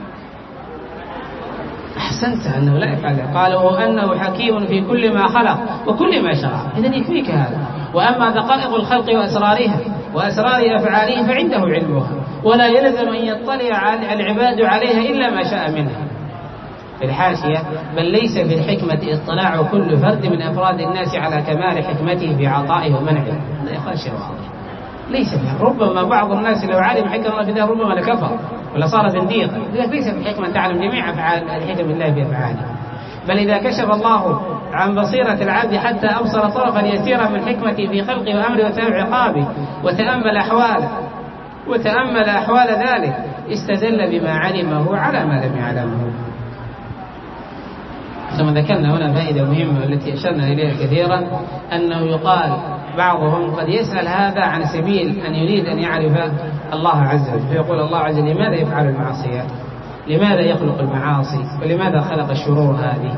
أحسنت، أنه لا يفعل. قالوا أنه حكيم في كل ما خلق وكل ما شرع، إذن يكفيك هذا. وأما دقائق الخلق وأسرارها وأسرار أفعاله فعنده علمها، ولا يلزم أن يطلع العباد عليها إلا ما شاء منها. في الحاشية بل ليس في الحكمة اطلاع كل فرد من أفراد الناس على كمال حكمته في عطائه ومنعه. هذا يقال شيء واضح، ليس فيه. ربما بعض الناس لو علم حكم الله في ذلك ربما لكفر ولا صار زنديقا. ليس في الحكمة تعلم جميع أفعال الحكم الله في أفعاله، بل إذا كشف الله عن بصيرة العبد حتى أبصر طرفا يسيرا من حكمته في خلقه وأمره وتابع عقابه، وتأمل أحواله وتأمل أحوال ذلك، استدل بما علمه على ما لم يعلمه. ثم ذكرنا هنا فائدة مهمة التي أشرنا إليها كثيرا، أنه يقال بعضهم قد يسأل هذا عن سبيل أن يريد أن يعرف الله عز وجل، فيقول الله عز وجل لماذا يفعل المعصية، لماذا يخلق المعاصي، ولماذا خلق الشرور هذه.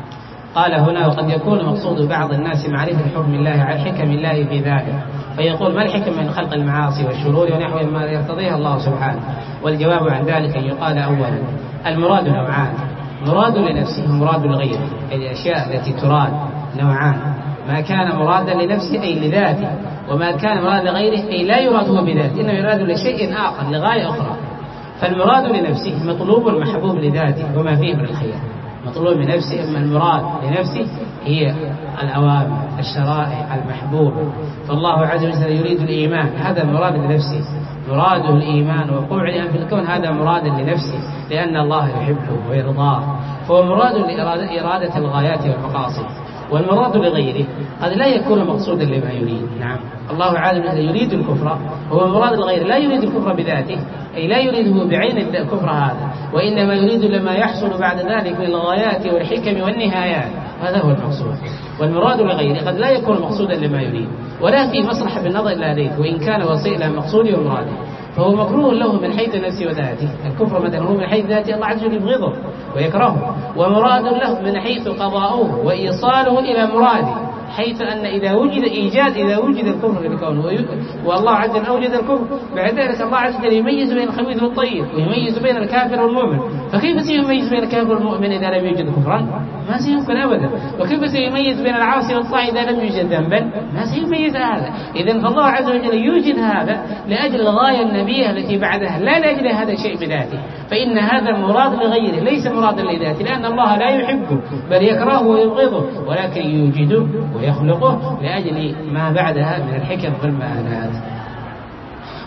قال هنا وقد يكون مقصود بعض الناس معرفة حكم الله حكم الله في ذلك، فيقول ما الحكم من خلق المعاصي والشرور ونحو ما يرتضيه الله سبحانه. والجواب عن ذلك أن يقال أولا المراد نوعان، مراد لنفسه ومراد لغيره. الأشياء التي تراد نوعان، ما كان مرادا لنفسه أي لذاته، وما كان مراد لغيره أي لا يراد هو بذاته، إنه يراد لشيء آخر لغاية أخرى. فالمراد لنفسه مطلوب المحبوب لذاته وما فيه من الخير، مطلوب من نفسه. أما المراد لنفسه هي الأوامر الشرائع المحبوبة. فالله عز وجل يريد الإيمان، هذا مراد لنفسه، مراده الإيمان ووقوع الإيمان في الكون، هذا مراد لنفسه لأن الله يحبه ويرضاه، فهو مراد لإرادة الغايات والمقاصد. والمراد لغيره قد لا يكون مقصودا لما يريد. نعم، الله عز وجل يريد الكفر، هو مراد الغير لا يريد الكفر بذاته، أي لا يريده بعين الكفر هذا، وإنما يريد لما يحصل بعد ذلك من الغايات والحكم والنهايات، هذا هو المقصود. والمراد لغيره قد لا يكون مقصودا لما يريد، ولا في مصلحة بالنظر إلى ذلك، وإن كان وسيلة مقصوده ومراده، فهو مكروه له من حيث نفسه وذاته. الكفر مثلا هو من حيث ذاته الله عز وجل يبغضه ويكرهه، ومراد له من حيث قضاؤه وإيصاله إلى مراده، حيث أن إذا وجد إيجاد إذا وجد الكفر في الكون والله عز وجل أوجد الكفر، بعد ذلك الله عز وجل يميز بين الخبيث والطيب ويميز بين الكافر والمؤمن. فكيف سيميز بين الكافر والمؤمن إذا لم يوجد كفرا؟ ما سيمكن أبدا. وكيف سيميز بين العاصي والطاعي إذا لم يوجد ذنبا؟ ما سيميز هذا. إذن فالله عز وجل يوجد هذا لأجل الغاية النبية التي بعدها، لا لأجل هذا الشيء بذاته. فإن هذا مراد لغيره ليس مرادا لذاته، لأن الله لا يحبه بل يكرهه ويبغضه، ولكن يوجده ويخلقه لأجل ما بعدها من الحكم والمآلات.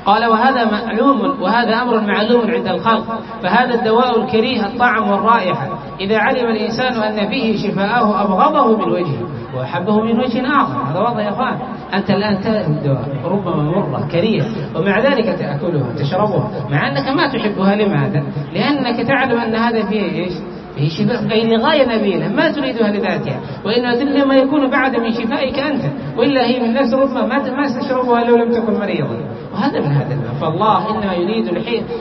قال وهذا معلوم وهذا أمر معلوم عند الخلق، فهذا الدواء الكريه الطعم والرائحة إذا علم الإنسان أن به شفاءه أبغضه من وجهه وأحبه من وجه آخر. هذا واضح يا أخوان. أنت الآن تأكل دواء ربما مرة كريه ومع ذلك تأكلها تشربها مع أنك ما تحبها. لماذا؟ لأنك تعلم أن هذا فيه إيش؟ فيه شفاء، أي لغاية نبيلة ما تريدها لذاتها، وإنما ما يكون بعد من شفائك أنت، وإلا هي من نفس ربما ما تشربها لو لم تكن مريضا. وهذا من هذا الباب. فالله إنما يريد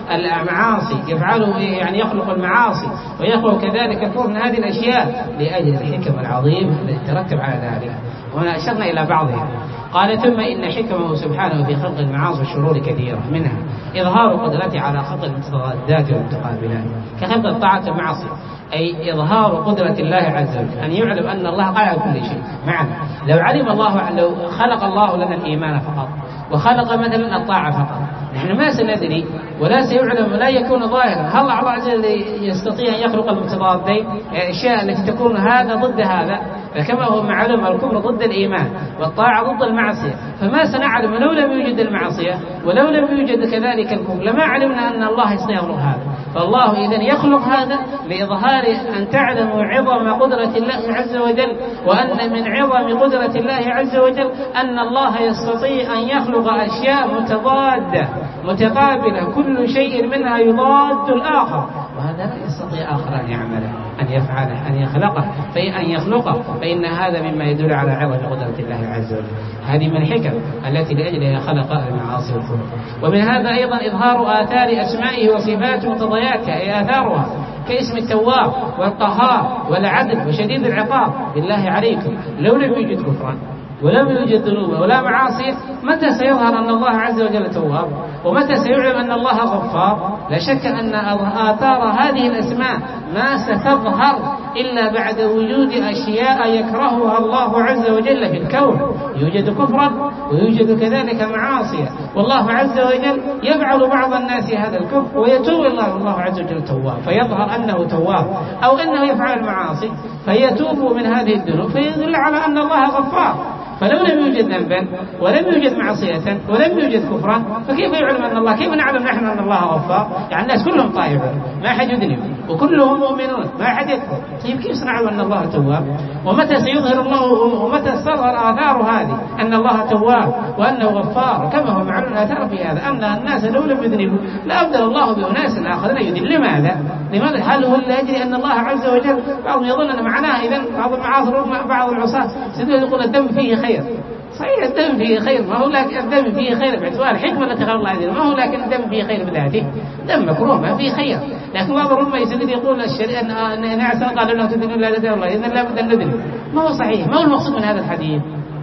المعاصي يفعله، يعني يخلق المعاصي ويخلق كذلك كثير من هذه الأشياء لأجل الحكم العظيمة التي ترتب على ذلك. وهنا أشرنا إلى بعضها. قال ثم إن حكمه سبحانه في خلق المعاصي والشرور كثيرة، منها إظهار قدرته على خلق المتضادات والمتقابلات كخلق الطاعة والمعاصي، أي إظهار قدرة الله عز وجل، أن يعلم أن الله قادر على كل شيء. معنى لو علم الله، لو خلق الله لنا الإيمان فقط وخلق مثلا الطاعة فقط، نحن ما سندري ولا سيعلم ولا يكون ظاهرا. هل الله عز وجل يستطيع أن يخلق المتضادين، الأشياء التي تكون هذا ضد هذا؟ فكما هو معلوم الكفر ضد الإيمان والطاعة ضد المعصية، فما سنعلم لو لم يوجد المعصية ولو لم يوجد كذلك الكفر لما علمنا أن الله يخلق هذا. فالله إذن يخلق هذا لإظهار أن تعلموا عظم قدرة الله عز وجل، وأن من عظم قدرة الله عز وجل أن الله يستطيع أن يخلق أشياء متضادة متقابلة كل شيء منها يضاد الآخر، وهذا لا يستطيع آخر أن يعمله أن يفعله أن يخلقه فإن يخلقه فإن هذا مما يدل على عظم قدرة الله عز وجل. هذه من الحكم التي لأجلها خلق المعاصي والكفر. ومن هذا أيضا إظهار آثار أسمائه وصفاته وتضياكها، أي آثارها كاسم التواب والقهار والعدل وشديد العقاب. بالله عليكم لو لم يوجد كفرا ولم يوجد ذنوب ولا معاصي، متى سيظهر أن الله عز وجل تواب؟ ومتى سيعلم أن الله غفار؟ لا شك أن آثار هذه الأسماء ما ستظهر إلا بعد وجود أشياء يكرهها الله عز وجل في الكون. يوجد كفرا ويوجد كذلك معاصي، والله عز وجل يفعل بعض الناس هذا الكفر ويتوب الله الله عز وجل تواب، فيظهر أنه تواب، أو أنه يفعل المعاصي فيتوب من هذه الذنوب فيدل على أن الله غفار. فلو لم يوجد ذنبا ولم يوجد معصية ولم يوجد كفرا فكيف يعلم أن الله، كيف نعلم نحن أن الله غفار؟ يعني الناس كلهم طائعون ما حد يذنب وكلهم مؤمنون ما حد يكفر، طيب كيف نعلم أن الله تواب؟ ومتى سيظهر الله ومتى تظهر آثار هذه أن الله تواب وأنه غفار؟ كما هو معلوم الآثار في هذا أن الناس لو لم يذنبوا لأبدل الله بأناس آخرين يذنب. لماذا؟ لماذا؟ هل هو لأجل أن الله عز وجل بعضهم يظن أن معناه إذن بعض المعاصي بعض العصاة يقول الدم فيه خير. صحيح الدم فيه خير، ما هو لكن الدم فيه خير باعتبار الحكمة التي خلق الله عز وجل، ما هو لكن الدم فيه خير بذاته، دم مكروه ما فيه خير. لكن بعض الرمى يسدد يقول الشريعة أن نعسى قال أنه تدين إلا لدى الله إذن لا بد أن ندري. ما هو صحيح، ما هو المقصود من هذا الحديث؟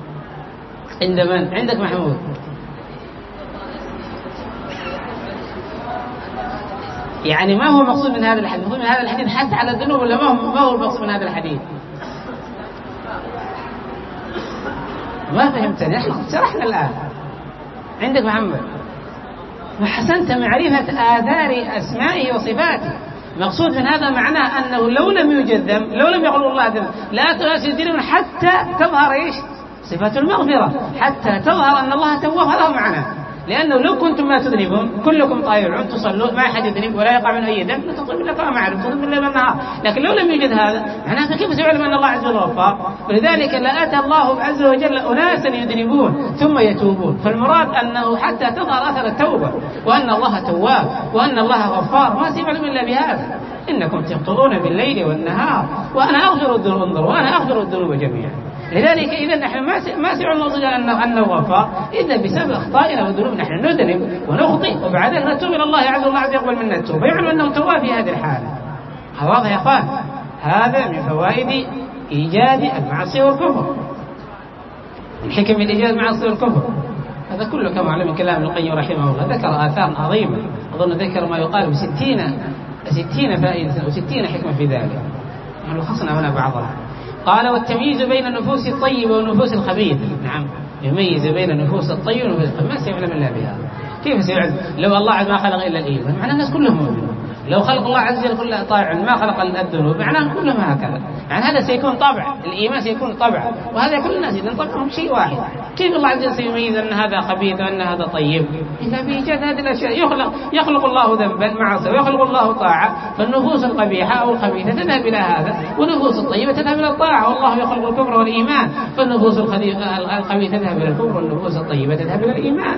عند من؟ عندك محمود. يعني ما هو المقصود من هذا الحديث؟ المقصود من هذا الحديث حتى على الذنوب ولا ما هو ما هو المقصود من هذا الحديث؟ ما فهمتني، احنا شرحنا الآن. عندك محمد. وحسنت معرفة آثار أسمائه وصفاته. مقصود من هذا معناه أنه لو لم يوجد ذنب لو لم يقل الله ذنب لا تناسي حتى تظهر إيش؟ صفة المغفرة، حتى تظهر أن الله تواب. هذا معناه، لأنه لو كنتم ما تذنبون كلكم طائعون تصلون ما أحد يذنب ولا يقع من أي ذنب لتطلب لك ما معلوم تطلب بالليل والنهار. لكن لو لم يوجد هذا معناه كيف سيعلم أن الله عز وجل غفار؟ ولذلك لا أتى الله عز وجل أناسا يذنبون ثم يتوبون. فالمراد أنه حتى تظهر أثر التوبة وأن الله تواب وأن الله غفار ما سيعلم إلا بهذا. إنكم تخطئون بالليل والنهار وأنا أغفر الذنوب انظروا وأنا أغفر الذنوب جميعا. لذلك إذا نحن ما ما سمع الله أنه أنه غفار إذا بسبب أخطائنا وذنوبنا نحن نذنب ونخطئ وبعدين نتوب إلى الله عز وجل يقبل منا التوبة يعلم أنه تواب في هذه الحالة. واضح يا أخوان؟ هذا من فوائد إيجاد المعصية والكفر، الحكم من إيجاد المعصية والكفر. هذا كله كما علم من كلام ابن القيم رحمه الله. ذكر آثار عظيمة، أظن ذكر ما يقال بستين ستين فائدة وستين حكمة في ذلك، نحن لخصنا هنا بعضها. قال والتمييز بين النفوس الطيبة والنفوس الخبيثة. نعم يميز بين النفوس الطيبة والنفوس الخبيثة، ما سيعلم إلا بها. كيف سيعلم؟ لو الله عز ما خلق إلا الإيمان معنى الناس كلهم مؤمنون، لو خلق الله عز وجل كله طائع ما خلق الذنوب معناه كلهم هكذا. يعني هذا سيكون طبع، الإيمان سيكون طبع، وهذا كل الناس إذا طبعهم شيء واحد. كيف الله عز وجل سيميز أن هذا خبيث وأن هذا طيب؟ إلا بإيجاد هذه الأشياء. يخلق يخلق الله ذنبا معصية ويخلق الله طاعة، فالنفوس القبيحة أو الخبيثة تذهب إلى هذا، والنفوس الطيبة تذهب إلى الطاعة. والله يخلق الكفر والإيمان، فالنفوس الخبيثة تذهب إلى الكفر والنفوس الطيبة تذهب إلى الإيمان.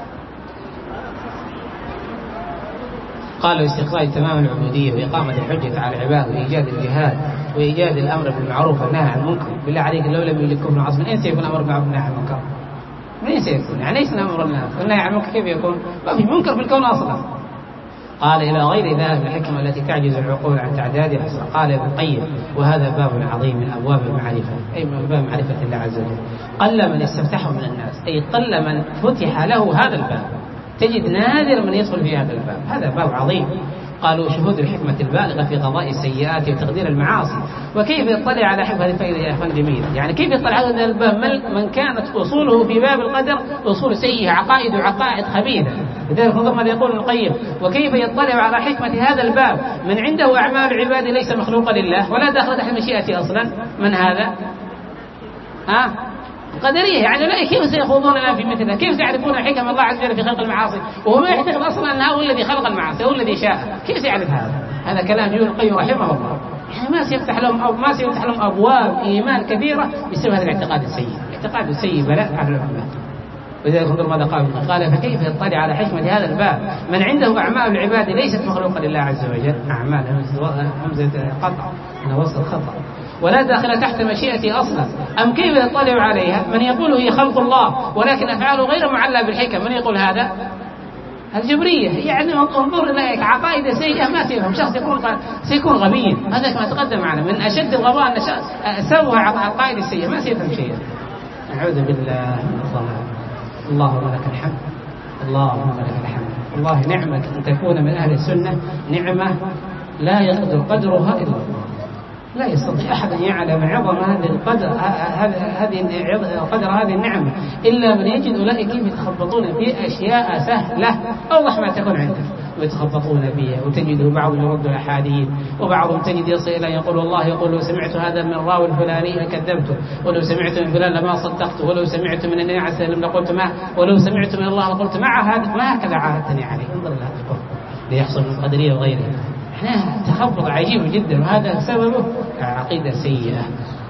قالوا استقراء تمام العبودية وإقامة الحجة على العباد وإيجاد الجهاد وإيجاد الأمر بالمعروف والنهي عن المنكر. بالله عليك لو لم يوجد كفر وعصر من أين سيكون الأمر بالمعروف والنهي عن المنكر؟ من أين سيكون؟ يعني ليس الأمر والنهي عن المنكر كيف يكون؟ ما في منكر في الكون أصلا. قال إلى غير ذلك الحكمة التي تعجز العقول عن تعدادها. قال ابن القيم وهذا باب عظيم من أبواب المعرفة، أي من باب معرفة الله عز وجل. قل من استفتحه من الناس، أي قل من فتح له هذا الباب، تجد نادر من يدخل في هذا الباب. هذا باب عظيم. قالوا شهود الحكمة البالغة في قضاء السيئات وتقدير المعاصي. وكيف يطلع على حكمة هذه الفائدة يا أخوان جميل؟ يعني كيف يطلع على هذا الباب من كانت أصوله في باب القدر أصول سيئة، عقائد وعقائد خبيثة. لذلك انظر ماذا يقول ابن القيم: وكيف يطلع على حكمة هذا الباب من عنده أعمال العباد ليس مخلوقا لله ولا داخل تحت مشيئته أصلا. من هذا؟ ها؟ قدرية. يعني لا، كيف سيخوضون الآن في مثلها؟ كيف سيعرفون حكم الله عز وجل في خلق المعاصي وهو ما يعتقد أصلا أنه هو الذي خلق المعاصي، هو الذي شاء؟ كيف سيعرف هذا؟ هذا كلام ابن القيم رحمه الله. يعني ما سيفتح لهم أو ما سيفتح لهم أبواب إيمان كثيرة بسبب هذا الاعتقاد السيء. الاعتقاد السيء بلاء على العلماء. ولذلك انظر ماذا قال: قال فكيف يطلع على حكمة هذا الباب من عنده أعمال العباد ليست مخلوقة لله عز وجل. أعمال همزة قطع من وصل خطأ ولا داخل تحت مشيئته أصلا. أم كيف يطلع عليها من يقول هي خلق الله ولكن أفعاله غير معلى بالحكم؟ من يقول هذا؟ الجبرية. يعني انظر إليك عقائد سيئة ما سيفهم. شخص يكون سيكون غبي. هذا كما تقدم معنا من أشد الغباء أن سوى عقائد السيئة ما سيفهم شيئا. أعوذ بالله من الضلال. اللهم لك الحمد، اللهم لك الحمد. والله نعمة أن تكون من أهل السنة، نعمة لا يقدر قدرها إلا الله. لا يستطيع أحد أن يعلم عظم هذه القدر هذه قدر هذه النعمة إلا من يجد أولئك كيف يتخبطون في أشياء سهلة أوضح ما تكون عنده ويتخبطون فيها. وتجده بعضهم يرد الأحاديث وبعضهم تجد يصل إلى يقول والله يقول لو سمعت هذا من راوي الفلاني لكذبته، ولو سمعت من فلان لما صدقته، ولو سمعت من النبي عليه الصلاة والسلام لقلت ما، ولو سمعت من الله لقلت مع هذا ما هكذا عاهدتني عليه. انظر إلى هذا الكفر ليحصل من قدرية وغيرها. احنا تخبط عجيب جدا، وهذا سببه عقيدة سيئة.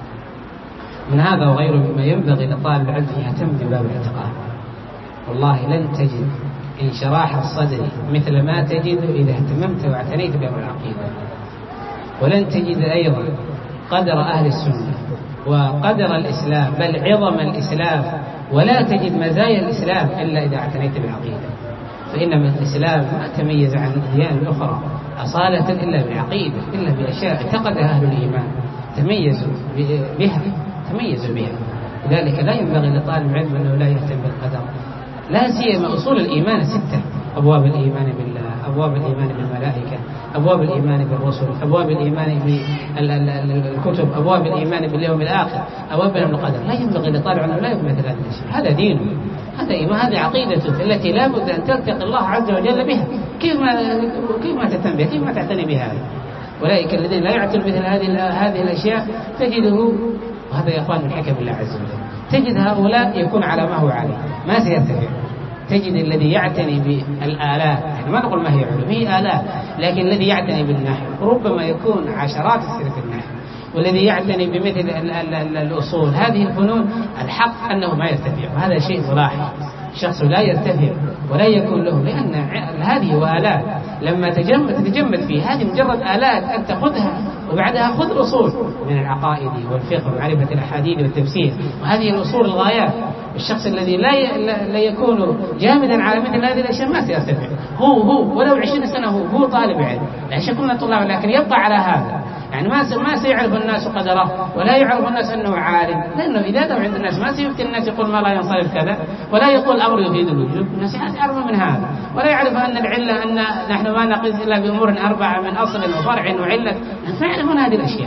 من هذا وغيره مما ينبغي لطالب العلم أن يهتم بباب الاعتقاد. والله لن تجد انشراح الصدر مثل ما تجد إذا اهتممت واعتنيت بأمر العقيدة. ولن تجد أيضا قدر أهل السنة وقدر الإسلام بل عظم الإسلام ولا تجد مزايا الإسلام إلا إذا اعتنيت بالعقيدة. فإن من الإسلام ما تميز عن الأديان الأخرى أصالة إلا بالعقيدة، إلا بأشياء اعتقدها أهل الإيمان تميزوا بها تميزوا بها. لذلك لا ينبغي لطالب العلم أنه لا يهتم بالقدر، لا سيما أصول الإيمان ستة: أبواب الإيمان بالله، أبواب الإيمان بالملائكة، أبواب الإيمان بالرسل، أبواب الإيمان بالكتب، أبواب الإيمان باليوم الآخر، أبواب القدر. لا ينبغي لطالب العلم لا يهتم بهذا الشيء. هذا دينه، هذا إيمان، هذه عقيدته التي لا بد أن تتقي الله عز وجل بها. كيف ما كيف ما تهتم بها؟ كيف ما تعتني بها؟ أولئك الذين لا يعتنون بمثل هذه هذه الأشياء تجده، وهذا يا أخوان من حكم الله عز وجل، تجد هؤلاء يكون على ما هو عليه ما سيرتفع. تجد الذي يعتني بالآلات، يعني ما نقول ما هي علوم، هي آلات، لكن الذي يعتني بالنحو ربما يكون عشرات السنين في النحو، والذي يعتني بمثل ال ال ال الأصول هذه الفنون الحق أنه ما يرتفع. وهذا شيء ملاحظ، شخص لا يرتفع ولا يكون له، لأن هذه وآلات لما تجمد تتجمد فيه. هذه مجرد آلات أن تأخذها وبعدها خذ الأصول من العقائد والفقه ومعرفة الأحاديث والتفسير، وهذه الأصول الغايات. الشخص الذي لا لا يكون جامدا على مثل هذه الأشياء ما سيرتفع. هو هو ولو عشرين سنة هو هو طالب علم، ليش كنا طلاب، لكن يبقى على هذا. يعني ما ما سيعرف الناس قدره ولا يعرف الناس أنه عالم، لأنه إذا دعوا عند الناس ما سيفتي الناس يقول ما لا ينصرف كذا، ولا يقول الأمر يفيد الوجوب. الناس يعرفون من هذا، ولا يعرف أن العلة أن نحن ما نقيس إلا بأمور أربعة من أصل وفرع وعلة. ما يعرفون هذه الأشياء.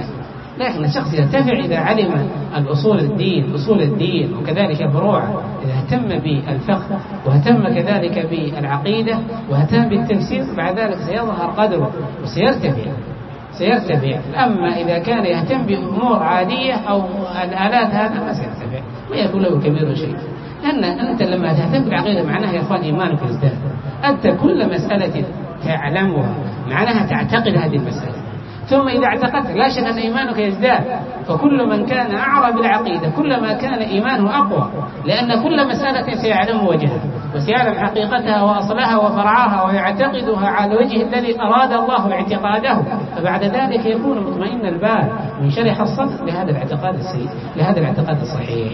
لكن الشخص يرتفع إذا علم الأصول الدين أصول الدين وكذلك فروعه، إذا اهتم بالفقه واهتم كذلك بالعقيدة واهتم بالتفسير، بعد ذلك سيظهر قدره وسيرتفع سيرتفع. أما إذا كان يهتم بأمور عادية أو الآلات هذا ما سيرتفع ويكون له كبير شيء. لأن أنت لما تهتم بالعقيدة معناها يا إخوان إيمانك يزداد. أنت كل مسألة تعلمها معناها تعتقد هذه المسألة، ثم إذا اعتقدت لا شك أن إيمانك يزداد. فكل من كان أعرى بالعقيدة كلما كان إيمانه أقوى، لأن كل مسألة سيعلم وجهها وسيعلم حقيقتها وأصلها وفرعها ويعتقدها على الوجه الذي أراد الله اعتقاده، فبعد ذلك يكون مطمئن البال منشرح الصدر لهذا الاعتقاد السيء لهذا الاعتقاد الصحيح.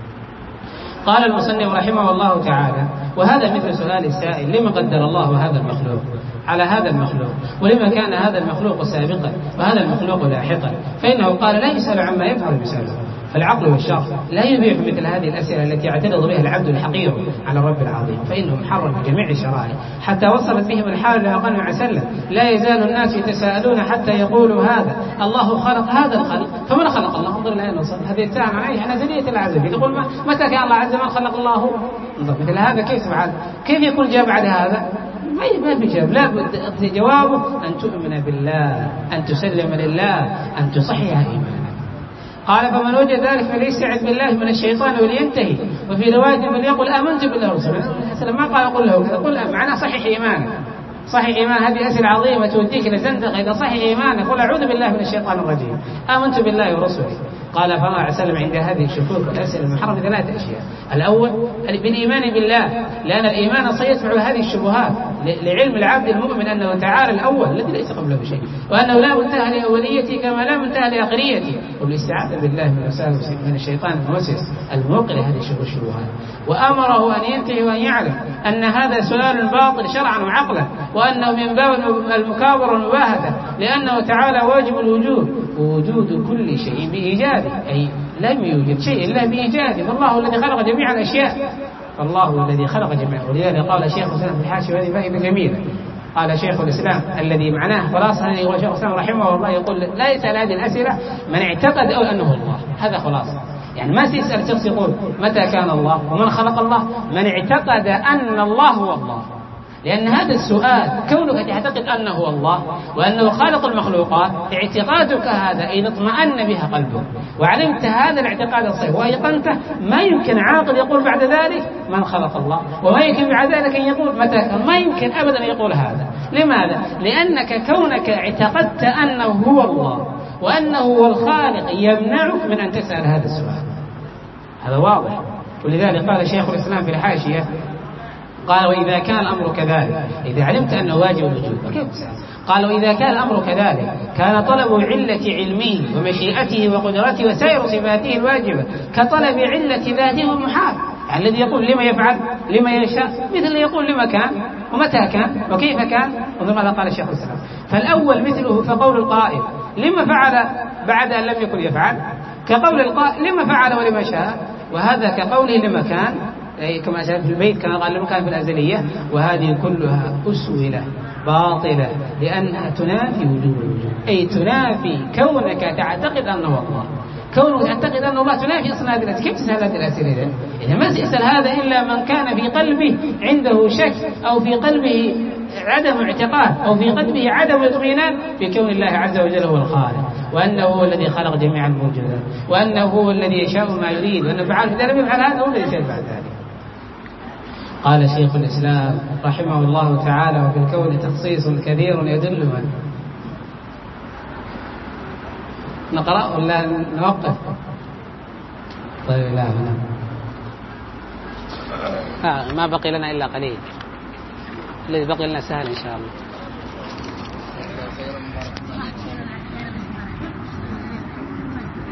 قال المصنف رحمه الله تعالى: وهذا مثل سؤال السائل: لما قدر الله هذا المخلوق على هذا المخلوق، ولما كان هذا المخلوق سابقا وهذا المخلوق لاحقا؟ فإنه قال: لا يسأل عما يفعل بسأله. فالعقل والشرع لا يبيح مثل هذه الأسئلة التي يعترض بها العبد الحقير على الرب العظيم، فإنه محرم بجميع الشرائع حتى وصلت بهم الحال إلى قال عليه وسلم: لا يزال الناس يتساءلون حتى يقولوا هذا الله خلق هذا الخلق، فمن خلق الله؟ انظر الآن وصل هذه التهم عليه نزلية العزب، تقول متى كان الله عز وجل خلق الله؟ انظر مثل هذا كيف سبحانه، كيف يكون جاء بعد هذا؟ ما في جواب، لا بد جوابه أن تؤمن بالله، أن تسلم لله، أن تصحح إيمانك. قال: فمن وجد ذلك فليستعذ بالله من الشيطان ولينتهي. وفي رواية فليقل آمنت بالله ورسوله. ما قال قل له كذا، قل معناه صحح إيمانك، صحيح إيمان. هذه أسئلة عظيمة توديك إلى زندقة. إذا صحيح إيمانك قل أعوذ بالله من الشيطان الرجيم، آمنت بالله ورسوله. قال فما عليه وسلم عند هذه الشكوك والأسئلة المحرمة ثلاثة أشياء: الأول بالإيمان بالله، لأن الإيمان سيدفع هذه الشبهات لعلم العبد المؤمن أنه تعالى الأول الذي ليس قبله شيء، وأنه لا منتهى لأوليته كما لا منتهى لآخريته، وبالاستعاذة بالله من الشيطان الموسوس الموقع لهذه الشبهات. وأمره أن ينتهي وأن يعلم أن هذا سؤال باطل شرعا وعقلا، وأنه من باب المكابرة والمباهة، لأنه تعالى واجب الوجود، ووجود كل شيء بإيجاده، أي لم يوجد شيء إلا بإيجاده، فالله الذي خلق جميع الأشياء، فالله الذي خلق جميع. ولذلك قال شيخ الإسلام في الحاشية وهذه فائدة جميلة، قال شيخ الإسلام الذي معناه خلاصة هو شيخ الإسلام رحمه الله يقول: لا يسأل هذه الأسئلة من اعتقد أو أنه الله. هذا خلاصة، يعني ما سيسأل شخص يقول متى كان الله ومن خلق الله، من اعتقد أن الله هو الله. لأن هذا السؤال كونك تعتقد أنه هو الله وأنه خالق المخلوقات، اعتقادك هذا إذا اطمأن بها قلبك وعلمت هذا الاعتقاد الصحيح وأيقنته، ما يمكن عاقل يقول بعد ذلك من خلق الله، وما يمكن بعد ذلك أن يقول متى كان، ما يمكن أبدا أن يقول هذا. لماذا؟ لأنك كونك اعتقدت أنه هو الله وأنه هو الخالق يمنعك من أن تسأل هذا السؤال. هذا واضح. ولذلك قال شيخ الإسلام في الحاشية قال: وإذا كان الأمر كذلك، إذا علمت أنه واجب الوجود فكيف تسأل؟ قال: وإذا كان الأمر كذلك كان طلب علة علمه ومشيئته وقدرته وسائر صفاته الواجبة كطلب علة ذاته المحال. يعني الذي يقول لما يفعل لما يشاء مثل اللي يقول لما كان ومتى كان وكيف كان. وثم ماذا قال الشيخ الإسلام؟ فالأول مثله فقول القائل لما فعل بعد أن لم يكن يفعل، كقول القائل لما فعل ولما شاء، وهذا كقوله لما كان كما جاء في البيت كما قال لما كان في الأزلية. وهذه كلها أسولة باطلة لأنها تنافي وجود الوجود، أي تنافي كونك تعتقد أنه الله، كونك تعتقد أنه الله تنافي أصلا هذه الأسئلة. كيف تسأل هذه الأسئلة؟ إذا ما سيسأل هذا إلا من كان في قلبه عنده شك أو في قلبه عدم اعتقاد أو في قلبه عدم اطمئنان في كون الله عز وجل هو الخالق، وأنه هو الذي خلق جميع الموجودات، وأنه هو الذي يشاء ما يريد، وأنه فعل إذا لم يفعل هذا هو الذي يشاء بعد ذلك. قال شيخ الإسلام رحمه الله تعالى: وفي الكون تخصيص كثير يدل من. نقرأ ولا نوقف؟ طيب لا هنا آه ما بقي لنا إلا قليل، الذي بقي لنا سهل إن شاء الله.